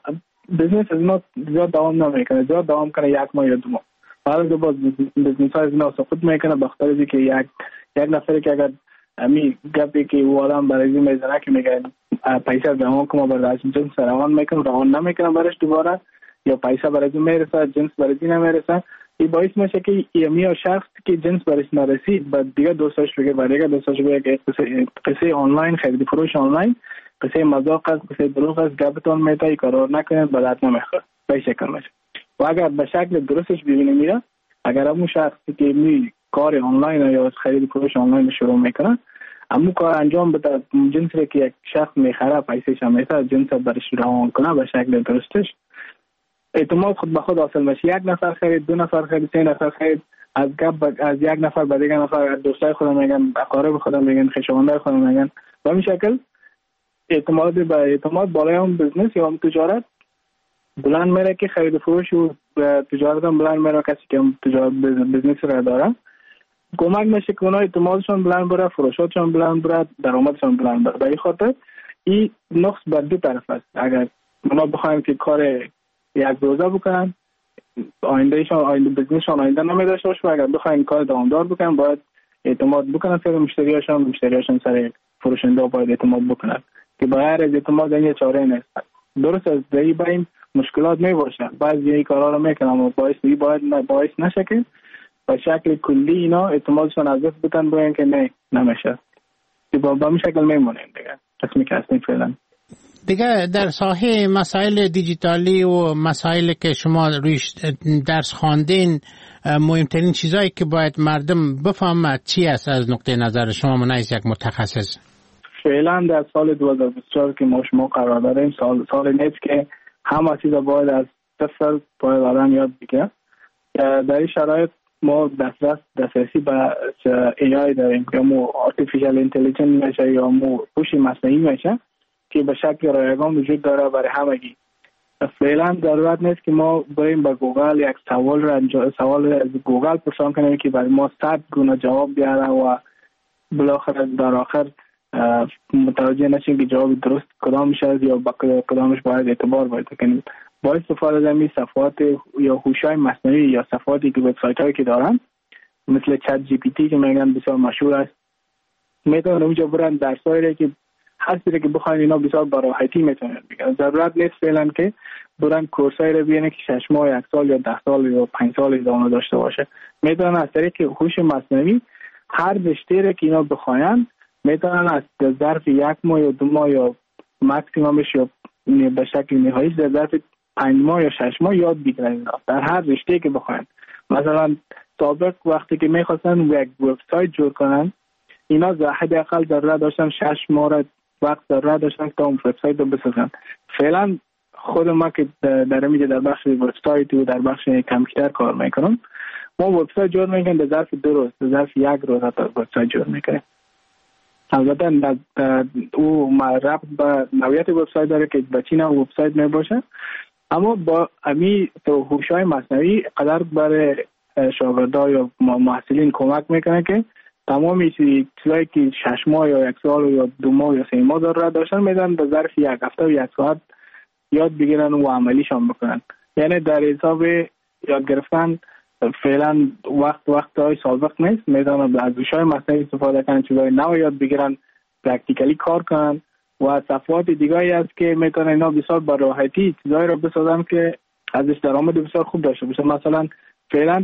بزنس از اینا زیاد دوام نمیکنه، زیاد دوام کنه 1 ماه یا 2 ماه، بعد باز بزنس های از اینا سقوط میکنه به خاطر اینکه یک نفری که اگر امی گپی که او آدم برای این میزنه که میگه پیسه جمع کنم برای از جنس روان میکنم، روان نمیکنم برایش دوباره، یا پیسه برای این میرسه جنس برای این نمیرسه، این باعث میشه که یا شخص که جنس برایش نرسید بعد دیگه دوستاش بگه، بعد دیگه دوستاش بگه که قصه آنلاین خرید فروش آنلاین قصه مذاق است، قصه دروغ است، گپتون میتای کار نکنید بعد نمیخواد به شکل میشه. و اگر به شکل درستش ببینیم میره، اگر همون شخصی که می کار آنلاین یا خرید فروش آنلاین شروع میکنه همون کار انجام بده، جنسی که یک شخص میخره پیسش هم میتونه جنس برش روان کنه به شکل درستش، اعتماد خود به خود حاصل میشه. 1 نفر خرید، 2 نفر خرید، 3 نفر خرید، از گپ از 1 نفر به دیگه نفر، دوستای خودم میگن، اقارب خودم میگن، خویشاوندای خودم میگن، به این شکل اعتماد به اعتماد بالای اون بزنس یا اون تجارت بلند میره که خرید و فروش و تجارت هم بلند میره. کسی که تجارت بزنس را داره کمک میشه که اونا اعتمادشون بلند بره، فروشاتشون بلند بره، درآمدشون بلند بره. به این خاطر این نقص بر دو طرف است. اگر اونا بخوایم که کار یک روزه بکنن آینده بزنسشون آینده نمیداشته باشه، و اگر بخوایم کار دوامدار بکنن باید اعتماد بکنن سر مشتریاشون سر فروشنده باید اعتماد بکنن که بغیر از اعتماد این چاره نیست. درست از دهی باید مشکلات می باشه، بعضی این کارا رو میکنن و باعث نشه که به شکل کلی اینا اعتمادشون از دست بدن، بگن که نه نمیشه، که با همین شکل میمونیم دیگه. قسمی که هستیم فعلا دیگه در ساحه مسائل دیجیتالی و مسائلی که شما رویش درس خواندین، مهمترین چیزایی که باید مردم بفهمند چی است از نقطه نظر شما منایز یک متخصص؟ فعلا در سال 2024 که ما شما قرار داریم سال نیست که همه چیز باید از صفر باید آدم یاد بگیره. در این شرایط ما دسترسی به AI داریم که مو artificial intelligence میشه یا مو هوش مصنوعی میشه که به شکل رایگان وجود داره برای همگی. فعلا ضرورت نیست که ما بریم به گوگل یک سوال از گوگل پرسان کنیم که برای ما 100 گونه جواب بیاره و بالاخره در آخر متوجه نشیم که جواب درست کدام میشه یا با کدامش باید اعتبار باید کنیم. با استفاده از این صفحات یا هوش‌های مصنوعی یا صفحاتی که وبسایت‌هایی که دارن مثل چت جی پی تی که میگن بسیار مشهور است، میتونن اونجا برن درسایی که هر چیزی که بخواین اینا بسیار با راحتی میتونن بگن. ضرورت نیست فعلا که برن کورسایی رو ببینن که 6 ماه 1 سال یا 10 سال یا 5 سال ادامه داشته باشه. میتونن از طریق هوش مصنوعی هر رشته‌ای که اینا بخواین میتونن از ظرف 1 ماه یا 2 ماه یا ماکسیممش یا به شکل نهایی در ظرف 5 ماه یا 6 ماه یاد بگیرن در هر رشته‌ای که بخواین. مثلا سابق وقتی که میخواستن یک وبسایت جور کنن اینا حداقل ضرورت داشتن 6 ماه وقت ضرورت داشتن تا اون وبسایت رو بسازن. فعلا خود ما که در بخش وبسایت و در بخش کامپیوتر کار میکنم، ما وبسایت جور میکنیم در ظرف 2 روز، در ظرف 1 روز تا وبسایت جور میکنیم. البته او ربط به نوعیت وبسایت داره که به چی نوع وبسایت میباشه، اما با امی تو هوش‌های مصنوعی قدر برای شاگردان یا محصلین کمک میکنه که تمام چیزایی که 6 ماه یا 1 سال یا 2 ماه یا 3 ماه ضرورت داشتن میدن به ظرف 1 هفته و 1 ساعت یاد بگیرن و عملیشان بکنن. یعنی در حساب یاد گرفتن فعلا وقت‌های سابق نیست، میدونن از هوش‌های مصنوعی استفاده کنن، چیزای نو یاد بگیرن، پرکتیکلی کار کنن و صفحات دیگه‌ای است که میتونن اینا بسیار با راحتی چیزایی رو بسازن که ازش درآمد بسیار خوب داشته باشه. مثلا فعلا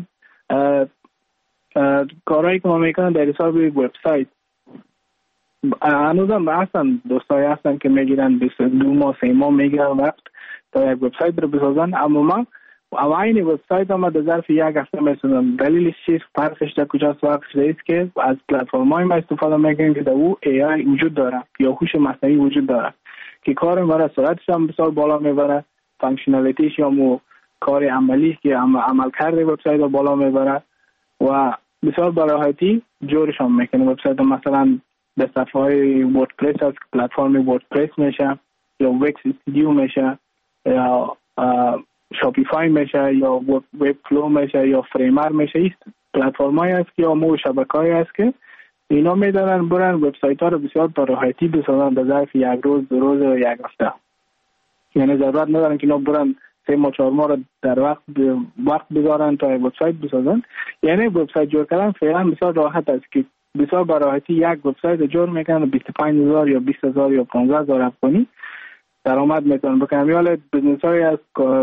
کارهایی که ما میکنن در حساب وبسایت هنوزم هستن، دوستایی هستن که میگیرن 2 ماه 3 ماه میگیرن وقت تا یک وبسایت رو بسازن، اما ما این وبسایت هم در ظرف 1 هفته میسازن. دلیلش چیست؟ فرقش در کجاست؟ فرقش است که از پلتفرم‌های ما استفاده میکنیم که در او AI وجود داره یا هوش مصنوعی وجود داره که کار ما سرعتش هم بسیار بالا میبره، فانکشنالیتیش یا مو کار عملی که عملکرد وبسایت رو بالا میبره و بسیار با راحتی جورشون میکنه. وبسایت مثلا به صفحه‌های وردپرس از پلتفرم وردپرس میشه یا وکس استودیو میشه یا شاپیفای میشه یا وب فلو میشه یا فریمر میشه. این پلتفرم‌هایی است که یا مو شبکه‌ای است که اینا میدونن برن وبسایت‌ها رو بسیار با راحتی بسازن در ظرف 1 روز 2 روز و 1 هفته. یعنی ضرورت ندارن که اینا برن 3 ماه 4 ماه در وقت بذارن تا وبسایت بسازن. یعنی وبسایت جور کردن فعلا بسیار راحت است که بسیار براحتی یک وبسایت جور میکنن 25000 یا 20000 یا 15000 افغانی درآمد میتونن بکنن. یا بزنس‌های از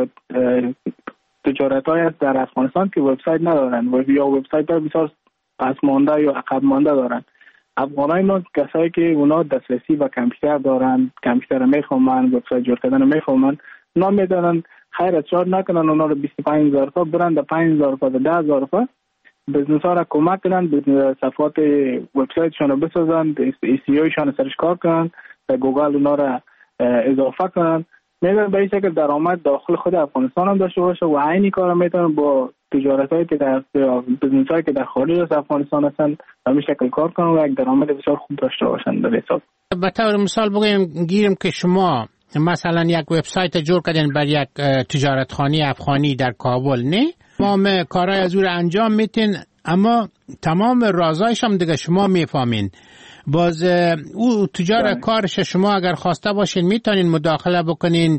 تجارت‌های است در افغانستان که وبسایت ندارن و یا وبسایت‌ها بسیار پس مانده یا عقب مانده دارن. افغانای ما کسایی که اونا دسترسی به کامپیوتر دارن، کامپیوتر میخوامن، وبسایت جور کردن میخوامن، اونا میدونن خیر از چار نکنن اونا رو 25000 تا برند 5000 تا 10000 تا بزنس ها را کمک کنن به صفحات وبسایت شون رو بسازن، SEO شون سرش کار کنن، به گوگل اونا را اضافه کنن. میدونن به این شکل درآمد داخل خود افغانستان هم داشته باشه و عینی کار میتونن با تجارت هایی که در بزنس هایی که در خارج از افغانستان هستن به این شکل کار کنن و یک درآمد بسیار خوب داشته باشن. در حساب به طور مثال بگیم که شما مثلا یک وبسایت جور کردین بر یک تجارتخانه افغانی در کابل، نه تمام کارهای از او رو انجام میتین اما تمام رازایش هم دیگه شما میفهمین. باز او تجار کارش شما اگر خواسته باشین میتونین مداخله بکنین،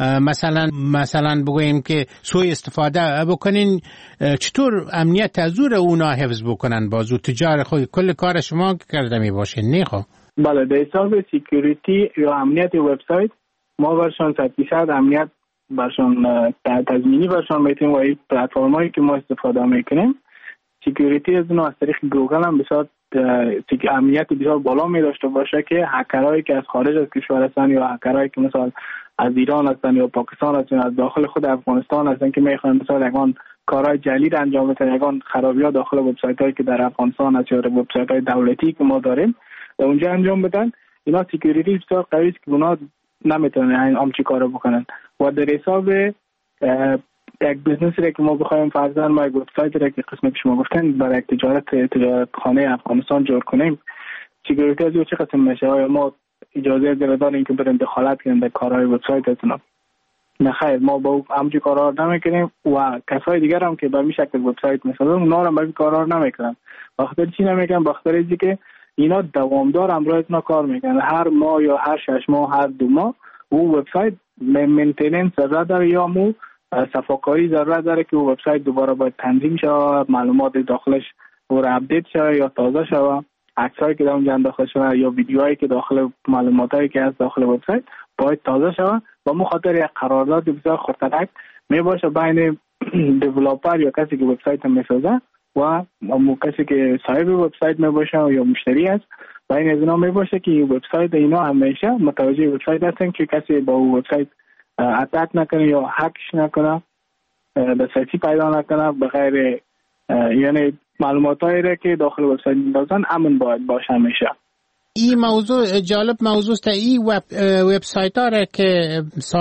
مثلا بگویم که سوء استفاده بکنین. چطور امنیت از اونا حفظ بکنن؟ باز او تجار خود کل کار شما کرده میباشین، نه خب؟ بله، در حساب سکیوریتی یا امنیت وبسایت ما برشان 100% امنیت برشان تضمینی برشان میتونیم و این پلتفرمایی که ما استفاده میکنیم سکیوریتی از اونها از طریق گوگل هم بسیار امنیت بسیار بالا می داشته باشه که هکرهایی که از خارج از کشور هستن یا هکرهایی که مثلا از ایران هستن یا پاکستان هستن از داخل خود افغانستان هستن که میخوان مثلا یگان کارهای جلیل انجام بدن، یگان خرابی‌ها داخل وبسایت هایی که در افغانستان هست یا وبسایت های دولتی که ما داریم در اونجا انجام بدن، اینا سکیوریتی بسیار قوی است که اونا نمیتونن همچی کارو بکنن. و در حساب یک بزنسی را که ما بخوایم فرضاً ما یک وبسایت را که قسمی که شما گفتن برای یک تجارتخانه افغانستان جور کنیم، سکیوریتی از چه قسم میشه؟ آیا ما اجازه داریم که بریم دخالت کنیم در کارهای وبسایتتون؟ نه خیر، ما با همچین کارا رو نمیکنیم و کسای دیگر هم که به این شکل وبسایت میسازن اونا هم به این کارا رو نمیکنن. بخاطر چی نمیکنن؟ بخاطر اینکه اینا دوامدار امروز کار میکنن، هر ماه یا هر 6 ماه هر 2 ماه او وبسایت مینتیننس ضرورت داره یا مو صفاکاری ضرورت داره که وبسایت دوباره باید تنظیم شود، معلومات داخلش اور اپدیت شود یا تازه شود، عکسایی که در اونجا داخل شود یا ویدیوهایی که داخل معلوماتایی که از داخل وبسایت باید تازه شود. و مخاطر یک قرارداد بسیار خطرناک می باشه بین دیولپر یا کسی که وبسایت میسازه و کسی که صاحب وبسایت می باشه یا مشتری است. بین از اینا می باشه که وبسایت اینا همیشه متوجه وبسایت هستن که کسی با وبسایت اتک نکنه یا هکش نکنه، دسترسی پیدا نکنه بغیر، یعنی معلوماتایی را که داخل وبسایت می‌دازن امن باید باشه همیشه. این موضوع جالب موضوع است. این وبسایت ها را که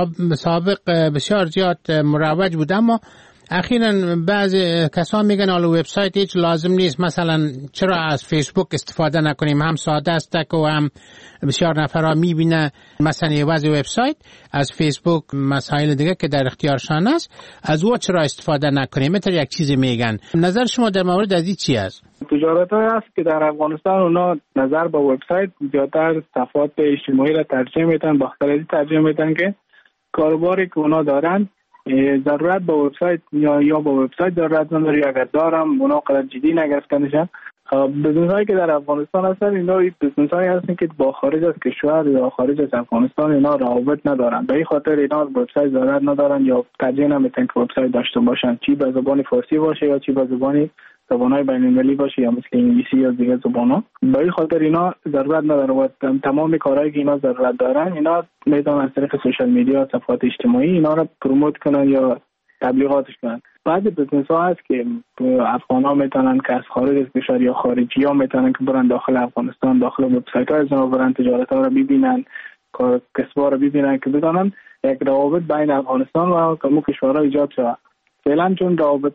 سابق بسیار زیاد مروج بود اما اخیراً بعض کسان میگن حالا وبسایت هیچ لازم نیست، مثلا چرا از فیسبوک استفاده نکنیم، هم ساده است و هم بسیار نفرها میبینه مثلا عوض وبسایت از فیسبوک مسائل دیگه که در اختیارشان است از او چرا استفاده نکنیم؟ مثلا یک چیزی میگن. نظر شما در مورد از این چی است؟ تجارت های هست که در افغانستان اونا نظر به وبسایت زیادتر صفحات اجتماعی را ترجیح میدن، باختری ترجیح میدن که کاروباری که اونا دارن ضرورت به وبسایت یا با وبسایت ضرورت نداره، یا اگر دارم اونا قدر جدی نگرفتنشن. بزنس هایی که در افغانستان هستن اینا بزنس هایی هستن که با خارج از کشور یا خارج از افغانستان اینا روابط ندارن، به این خاطر اینا وبسایت ضرورت ندارن یا ترجیح نمیدن که وبسایت داشته باشن، چی به زبان فارسی باشه یا چی به زبان‌های بین‌المللی باشه یا مثل انگلیسی یا دیگه زبان‌ها. به این خاطر اینا ضرورت نداره و تمام کارهایی که اینا ضرورت دارن اینا میتونن از طریق سوشال میدیا، صفحات اجتماعی اینا رو پروموت کنن یا تبلیغاتش کنن. بعضی بزنس‌ها هست که افغان‌ها میتونن که از خارج از کشور یا خارجی‌ها میتونن که برن داخل افغانستان داخل وبسایت‌های از اونها برن تجارت‌ها رو ببینن، کار کسب‌ها رو ببینن که بدونن یک روابط بین افغانستان و کمو کشورها ایجاد شود. فعلا چون روابط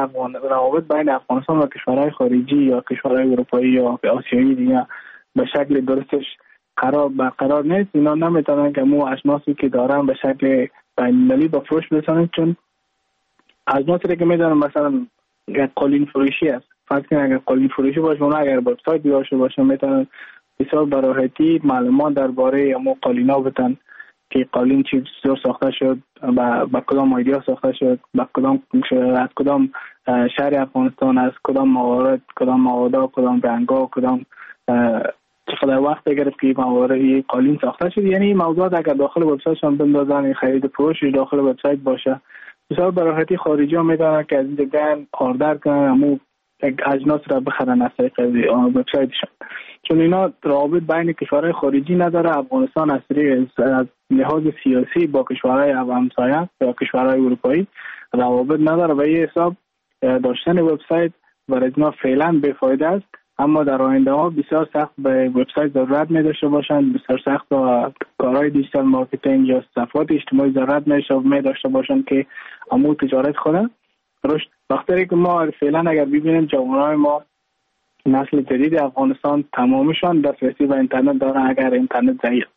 بین افغانستان و کشورهای خارجی یا کشورهای اروپایی یا آسیایی دیگه به شکل درستش برقرار نیست، اینا نمیتونن که مو اشناسی که دارن به شکل بین‌المللی با فروش برسونن. چون اشناسی که میدونن مثلا قالین فروشی است، فرض کنید اگر قالین فروشی باشه اونا اگر وبسایت داشته باشه میتونن بسیار براحتی معلومات درباره مو قالینا بدن که قالین چی چطور ساخته شد، با کدام ایدیا ساخته شد، از کدام شهر افغانستان، از کدام موارد، کدام موادا، کدام رنگا، کدام چقدر وقت گرفت که موارد قالین ساخته شد. یعنی این موضوعات اگر داخل وبسایتشان بندازن، خرید فروش داخل وبسایت باشه، بسیار به راحتی خارجی ها میدونن که از این دیگه آردر کنن همون اجناس را بخرن از طریق وبسایتشان. چون اینا روابط بین کشورهای خارجی نداره. افغانستان از لحاظ سیاسی با کشورهای همسایه یا کشورهای اروپایی روابط نداره و این حساب داشتن وبسایت برای اینا فعلا بی‌فایده است. اما در آینده ها بسیار سخت به وبسایت ضرورت می داشته باشند، بسیار سخت با کارهای دیجیتال مارکتینگ یا صفحات اجتماعی ضرورت می داشته باشند که همون تجارت خودن رشد. وقتی که ما فعلا اگر ببینیم جوانای ما نسل جدید افغانستان تمامشان دسترسی به اینترنت دارن، اگر اینترنت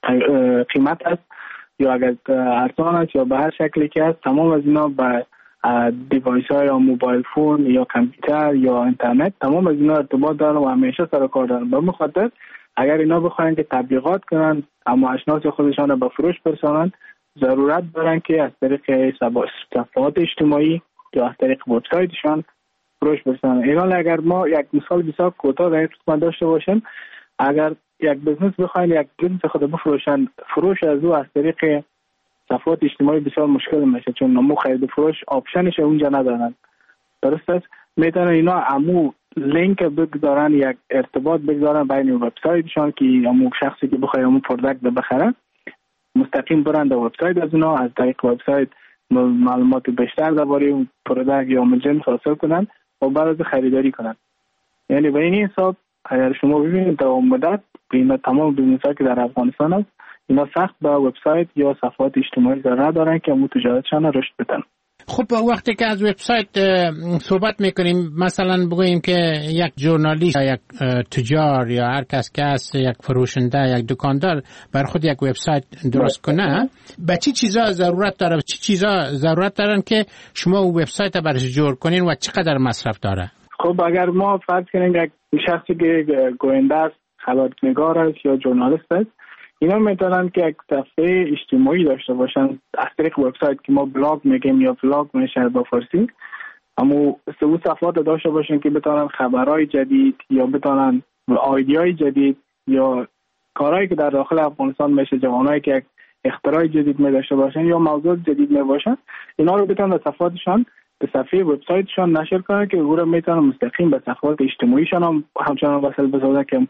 قیمت است یا اگر ارزان است یا به هر شکلی که است، تمام از اینا به دیوایس های یا موبایل فون یا کامپیوتر یا اینترنت، تمام از اینا ارتباط دارن و همیشه سر کار دارن. به خاطر اگر اینا بخواین که تبلیغات کنن اما اشناس خودشان رو به فروش برسانن، ضرورت دارن که از طریق صفحات اجتماعی یا از طریق وبسایتشان فروش برسانن. اینا اگر ما یک مثال بسیار کوتاه در این قسمت داشته باشیم، اگر یک بزنس بخواین یک جنس خود بفروشن، فروش از او از طریق صفحات اجتماعی بسیار مشکل میشه، چون نمو خرید فروش آپشنش اونجا ندارن. درست است؟ میتونن اینا امو لینک بگذارن، یک ارتباط بگذارن بین وبسایتشان که امو شخصی که بخواد امو پروداکت بخره مستقیم برن در وبسایت از اونا، از طریق وبسایت معلومات بیشتر درباره اون پروداکت یا جنس حاصل کنن و بعد از خریداری کنن. یعنی به این حساب اگر شما ببینید در مدت اینا تمام بیزنس‌ها که در افغانستان است، اینا سخت با وبسایت یا صفحات اجتماعی ضرورت دارن که امو تجارتشان رشد بدن. خب وقتی که از وبسایت صحبت میکنیم، مثلا بگوییم که یک ژورنالیست یا یک تجار یا هر کس که است، یک فروشنده، یک دکاندار بر خود یک وبسایت درست کنه، به چی چیزا ضرورت داره؟ چی چیزا ضرورت دارن که شما اون وبسایت برش جور کنین و چقدر مصرف داره؟ خب اگر ما فرض کنیم یک شخصی که گوینده است، خبرنگار است یا ژورنالیست است، اینا میتونن که یک صفحه اجتماعی داشته باشن از طریق وبسایت که ما بلاگ میگیم یا بلاگ میشه با فارسی. اما سه صفحات داشته باشن که بتونن خبرهای جدید یا بتونن ایدیای جدید یا کارهایی که در داخل افغانستان میشه، جوانایی که یک اختراع جدید می داشته باشن یا موضوع جدید می باشن، اینا رو بتونن صفحاتشان به صفحه وبسایتشان نشر کنن که او رو میتونن مستقیم به صفحات اجتماعیشان هم همچنان وصل بسازن که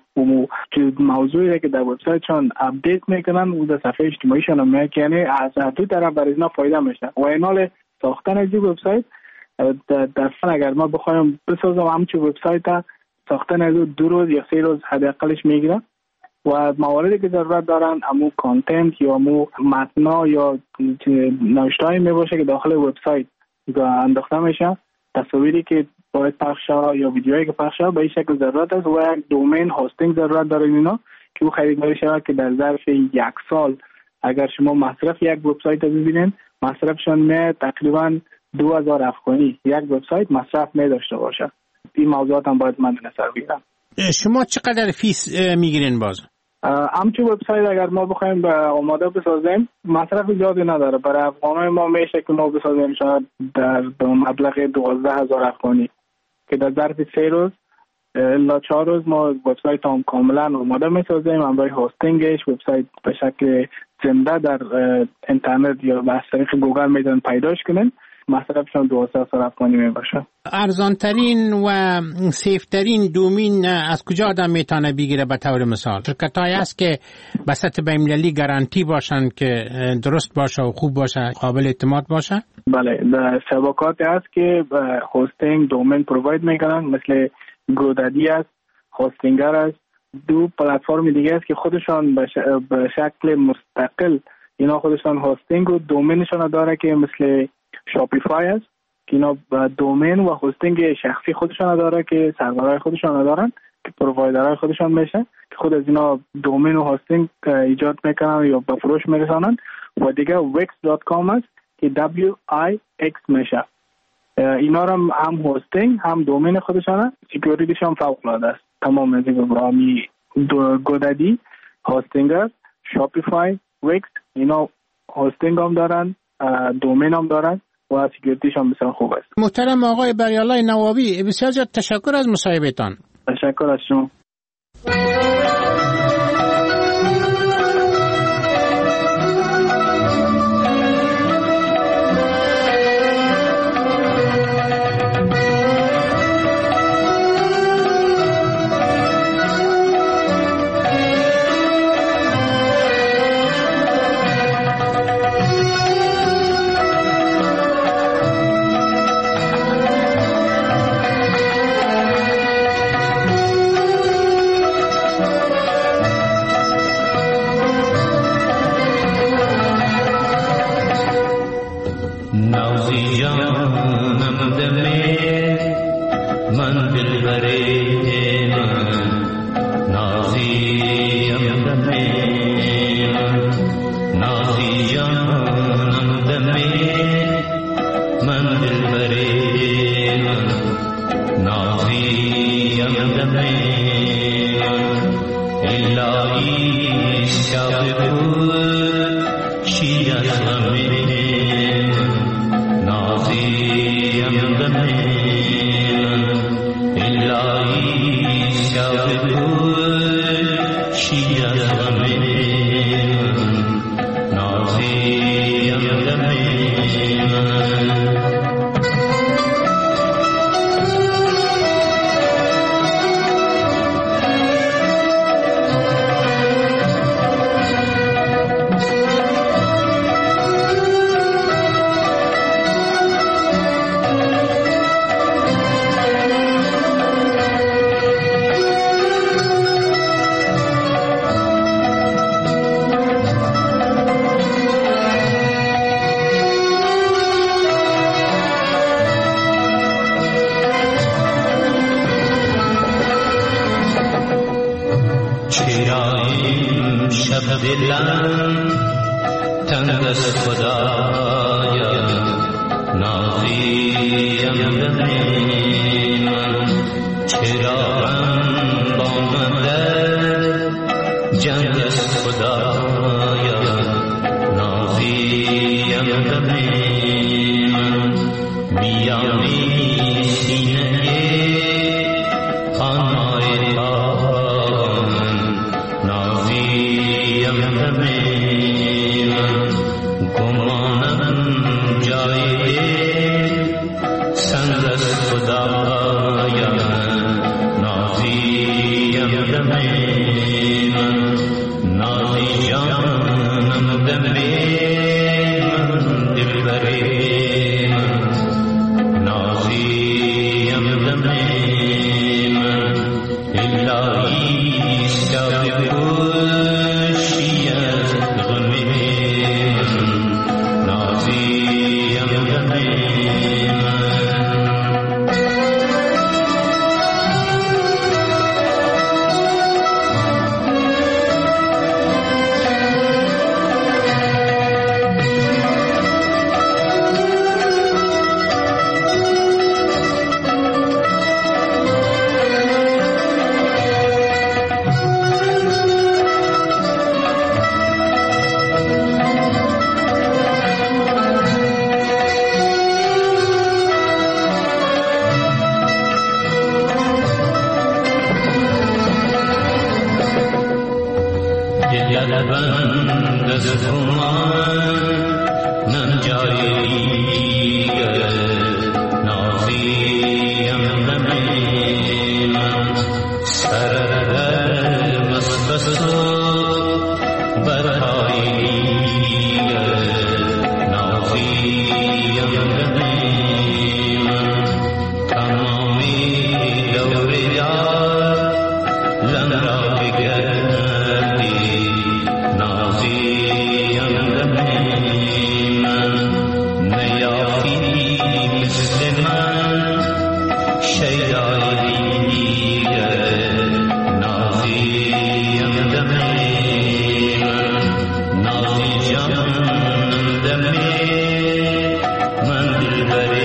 موضوعی که در وبسایتشان اپدیت میکنن او در صفحه اجتماعیشان هم میاد، یعنی از دو طرف برای اینا فایده میشه. و اینال ساختن از این وبسایت در اگر ما بخوایم بسازم همچین وبسایت ساختن از 2 روز یا 3 روز حداقلش میگیره و مواردی که ضرورت دارن امو کانتنت یا امو متنا یا نوشتهایی میباشه که داخل وبسایت انداخته میشه، تصاویری که باید پخش شود یا ویدیوهایی که پخش شود به این شکل ضرورت است و یک دومین هاستینگ ضرورت داره اینا که او خریداری شود که در ظرف 1 سال اگر شما مصرف یک وبسایت رو ببینید مصرفشان می تقریبا 2000 افغانی یک وبسایت مصرف می داشته باشه. این موضوعات هم باید مد نظر بگیرم. شما چقدر فیس میگیرین باز؟ همچون وبسایت اگر ما بخوایم به آماده بسازیم مصرف زیادی نداره. برای افغانای ما میشه که ما بسازیم شاید در مبلغ 12000 افغانی که در ظرف 3 روز الا 4 روز ما وبسایت هم کاملا آماده میسازیم. همراه هاستینگش وبسایت به شکل زنده در اینترنت یا از طریق گوگل میتونن پیداش کنن. مصرفشون 2000 افغانی میباشه. ارزانترین و سیفترین دومین از کجا آدم میتونه بگیره؟ به طور مثال شرکت‌هایی هست که به سطح بین‌المللی گارانتی باشن که درست باشه و خوب باشه، قابل اعتماد باشه. بله، شبکاتی هست که هاستینگ دومین پروواید میکنن، مثل گودادی است، هاستینگر است. 2 پلتفرم دیگه است که خودشان به شکل مستقل اینا خودشان هاستینگ و دومینشون داره که مثل شاپیفای است که اینا دومین و هاستینگ شخصی خودشان داره که سرورهای خودشان دارن که پرووایدرهای خودشان میشه که خود از اینا دومین و هاستینگ ایجاد میکنن یا به فروش میرسانن. و دیگه wix.com است که WIX میشه. اینا رو هم هاستینگ هم دومین خودشان، سکیوریتیش هم فوق العاده است. تمام از این گودادی، هاستینگر، شاپیفای، ویکس اینا هاستینگ هم دارن، دومین هم دارن و سکیوریتیش هم بسیار خوب است. محترم آقای بریالله نوابی، بسیار زیاد تشکر از مصاحبهتان. تشکر از شما.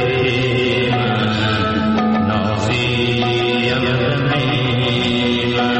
Nazi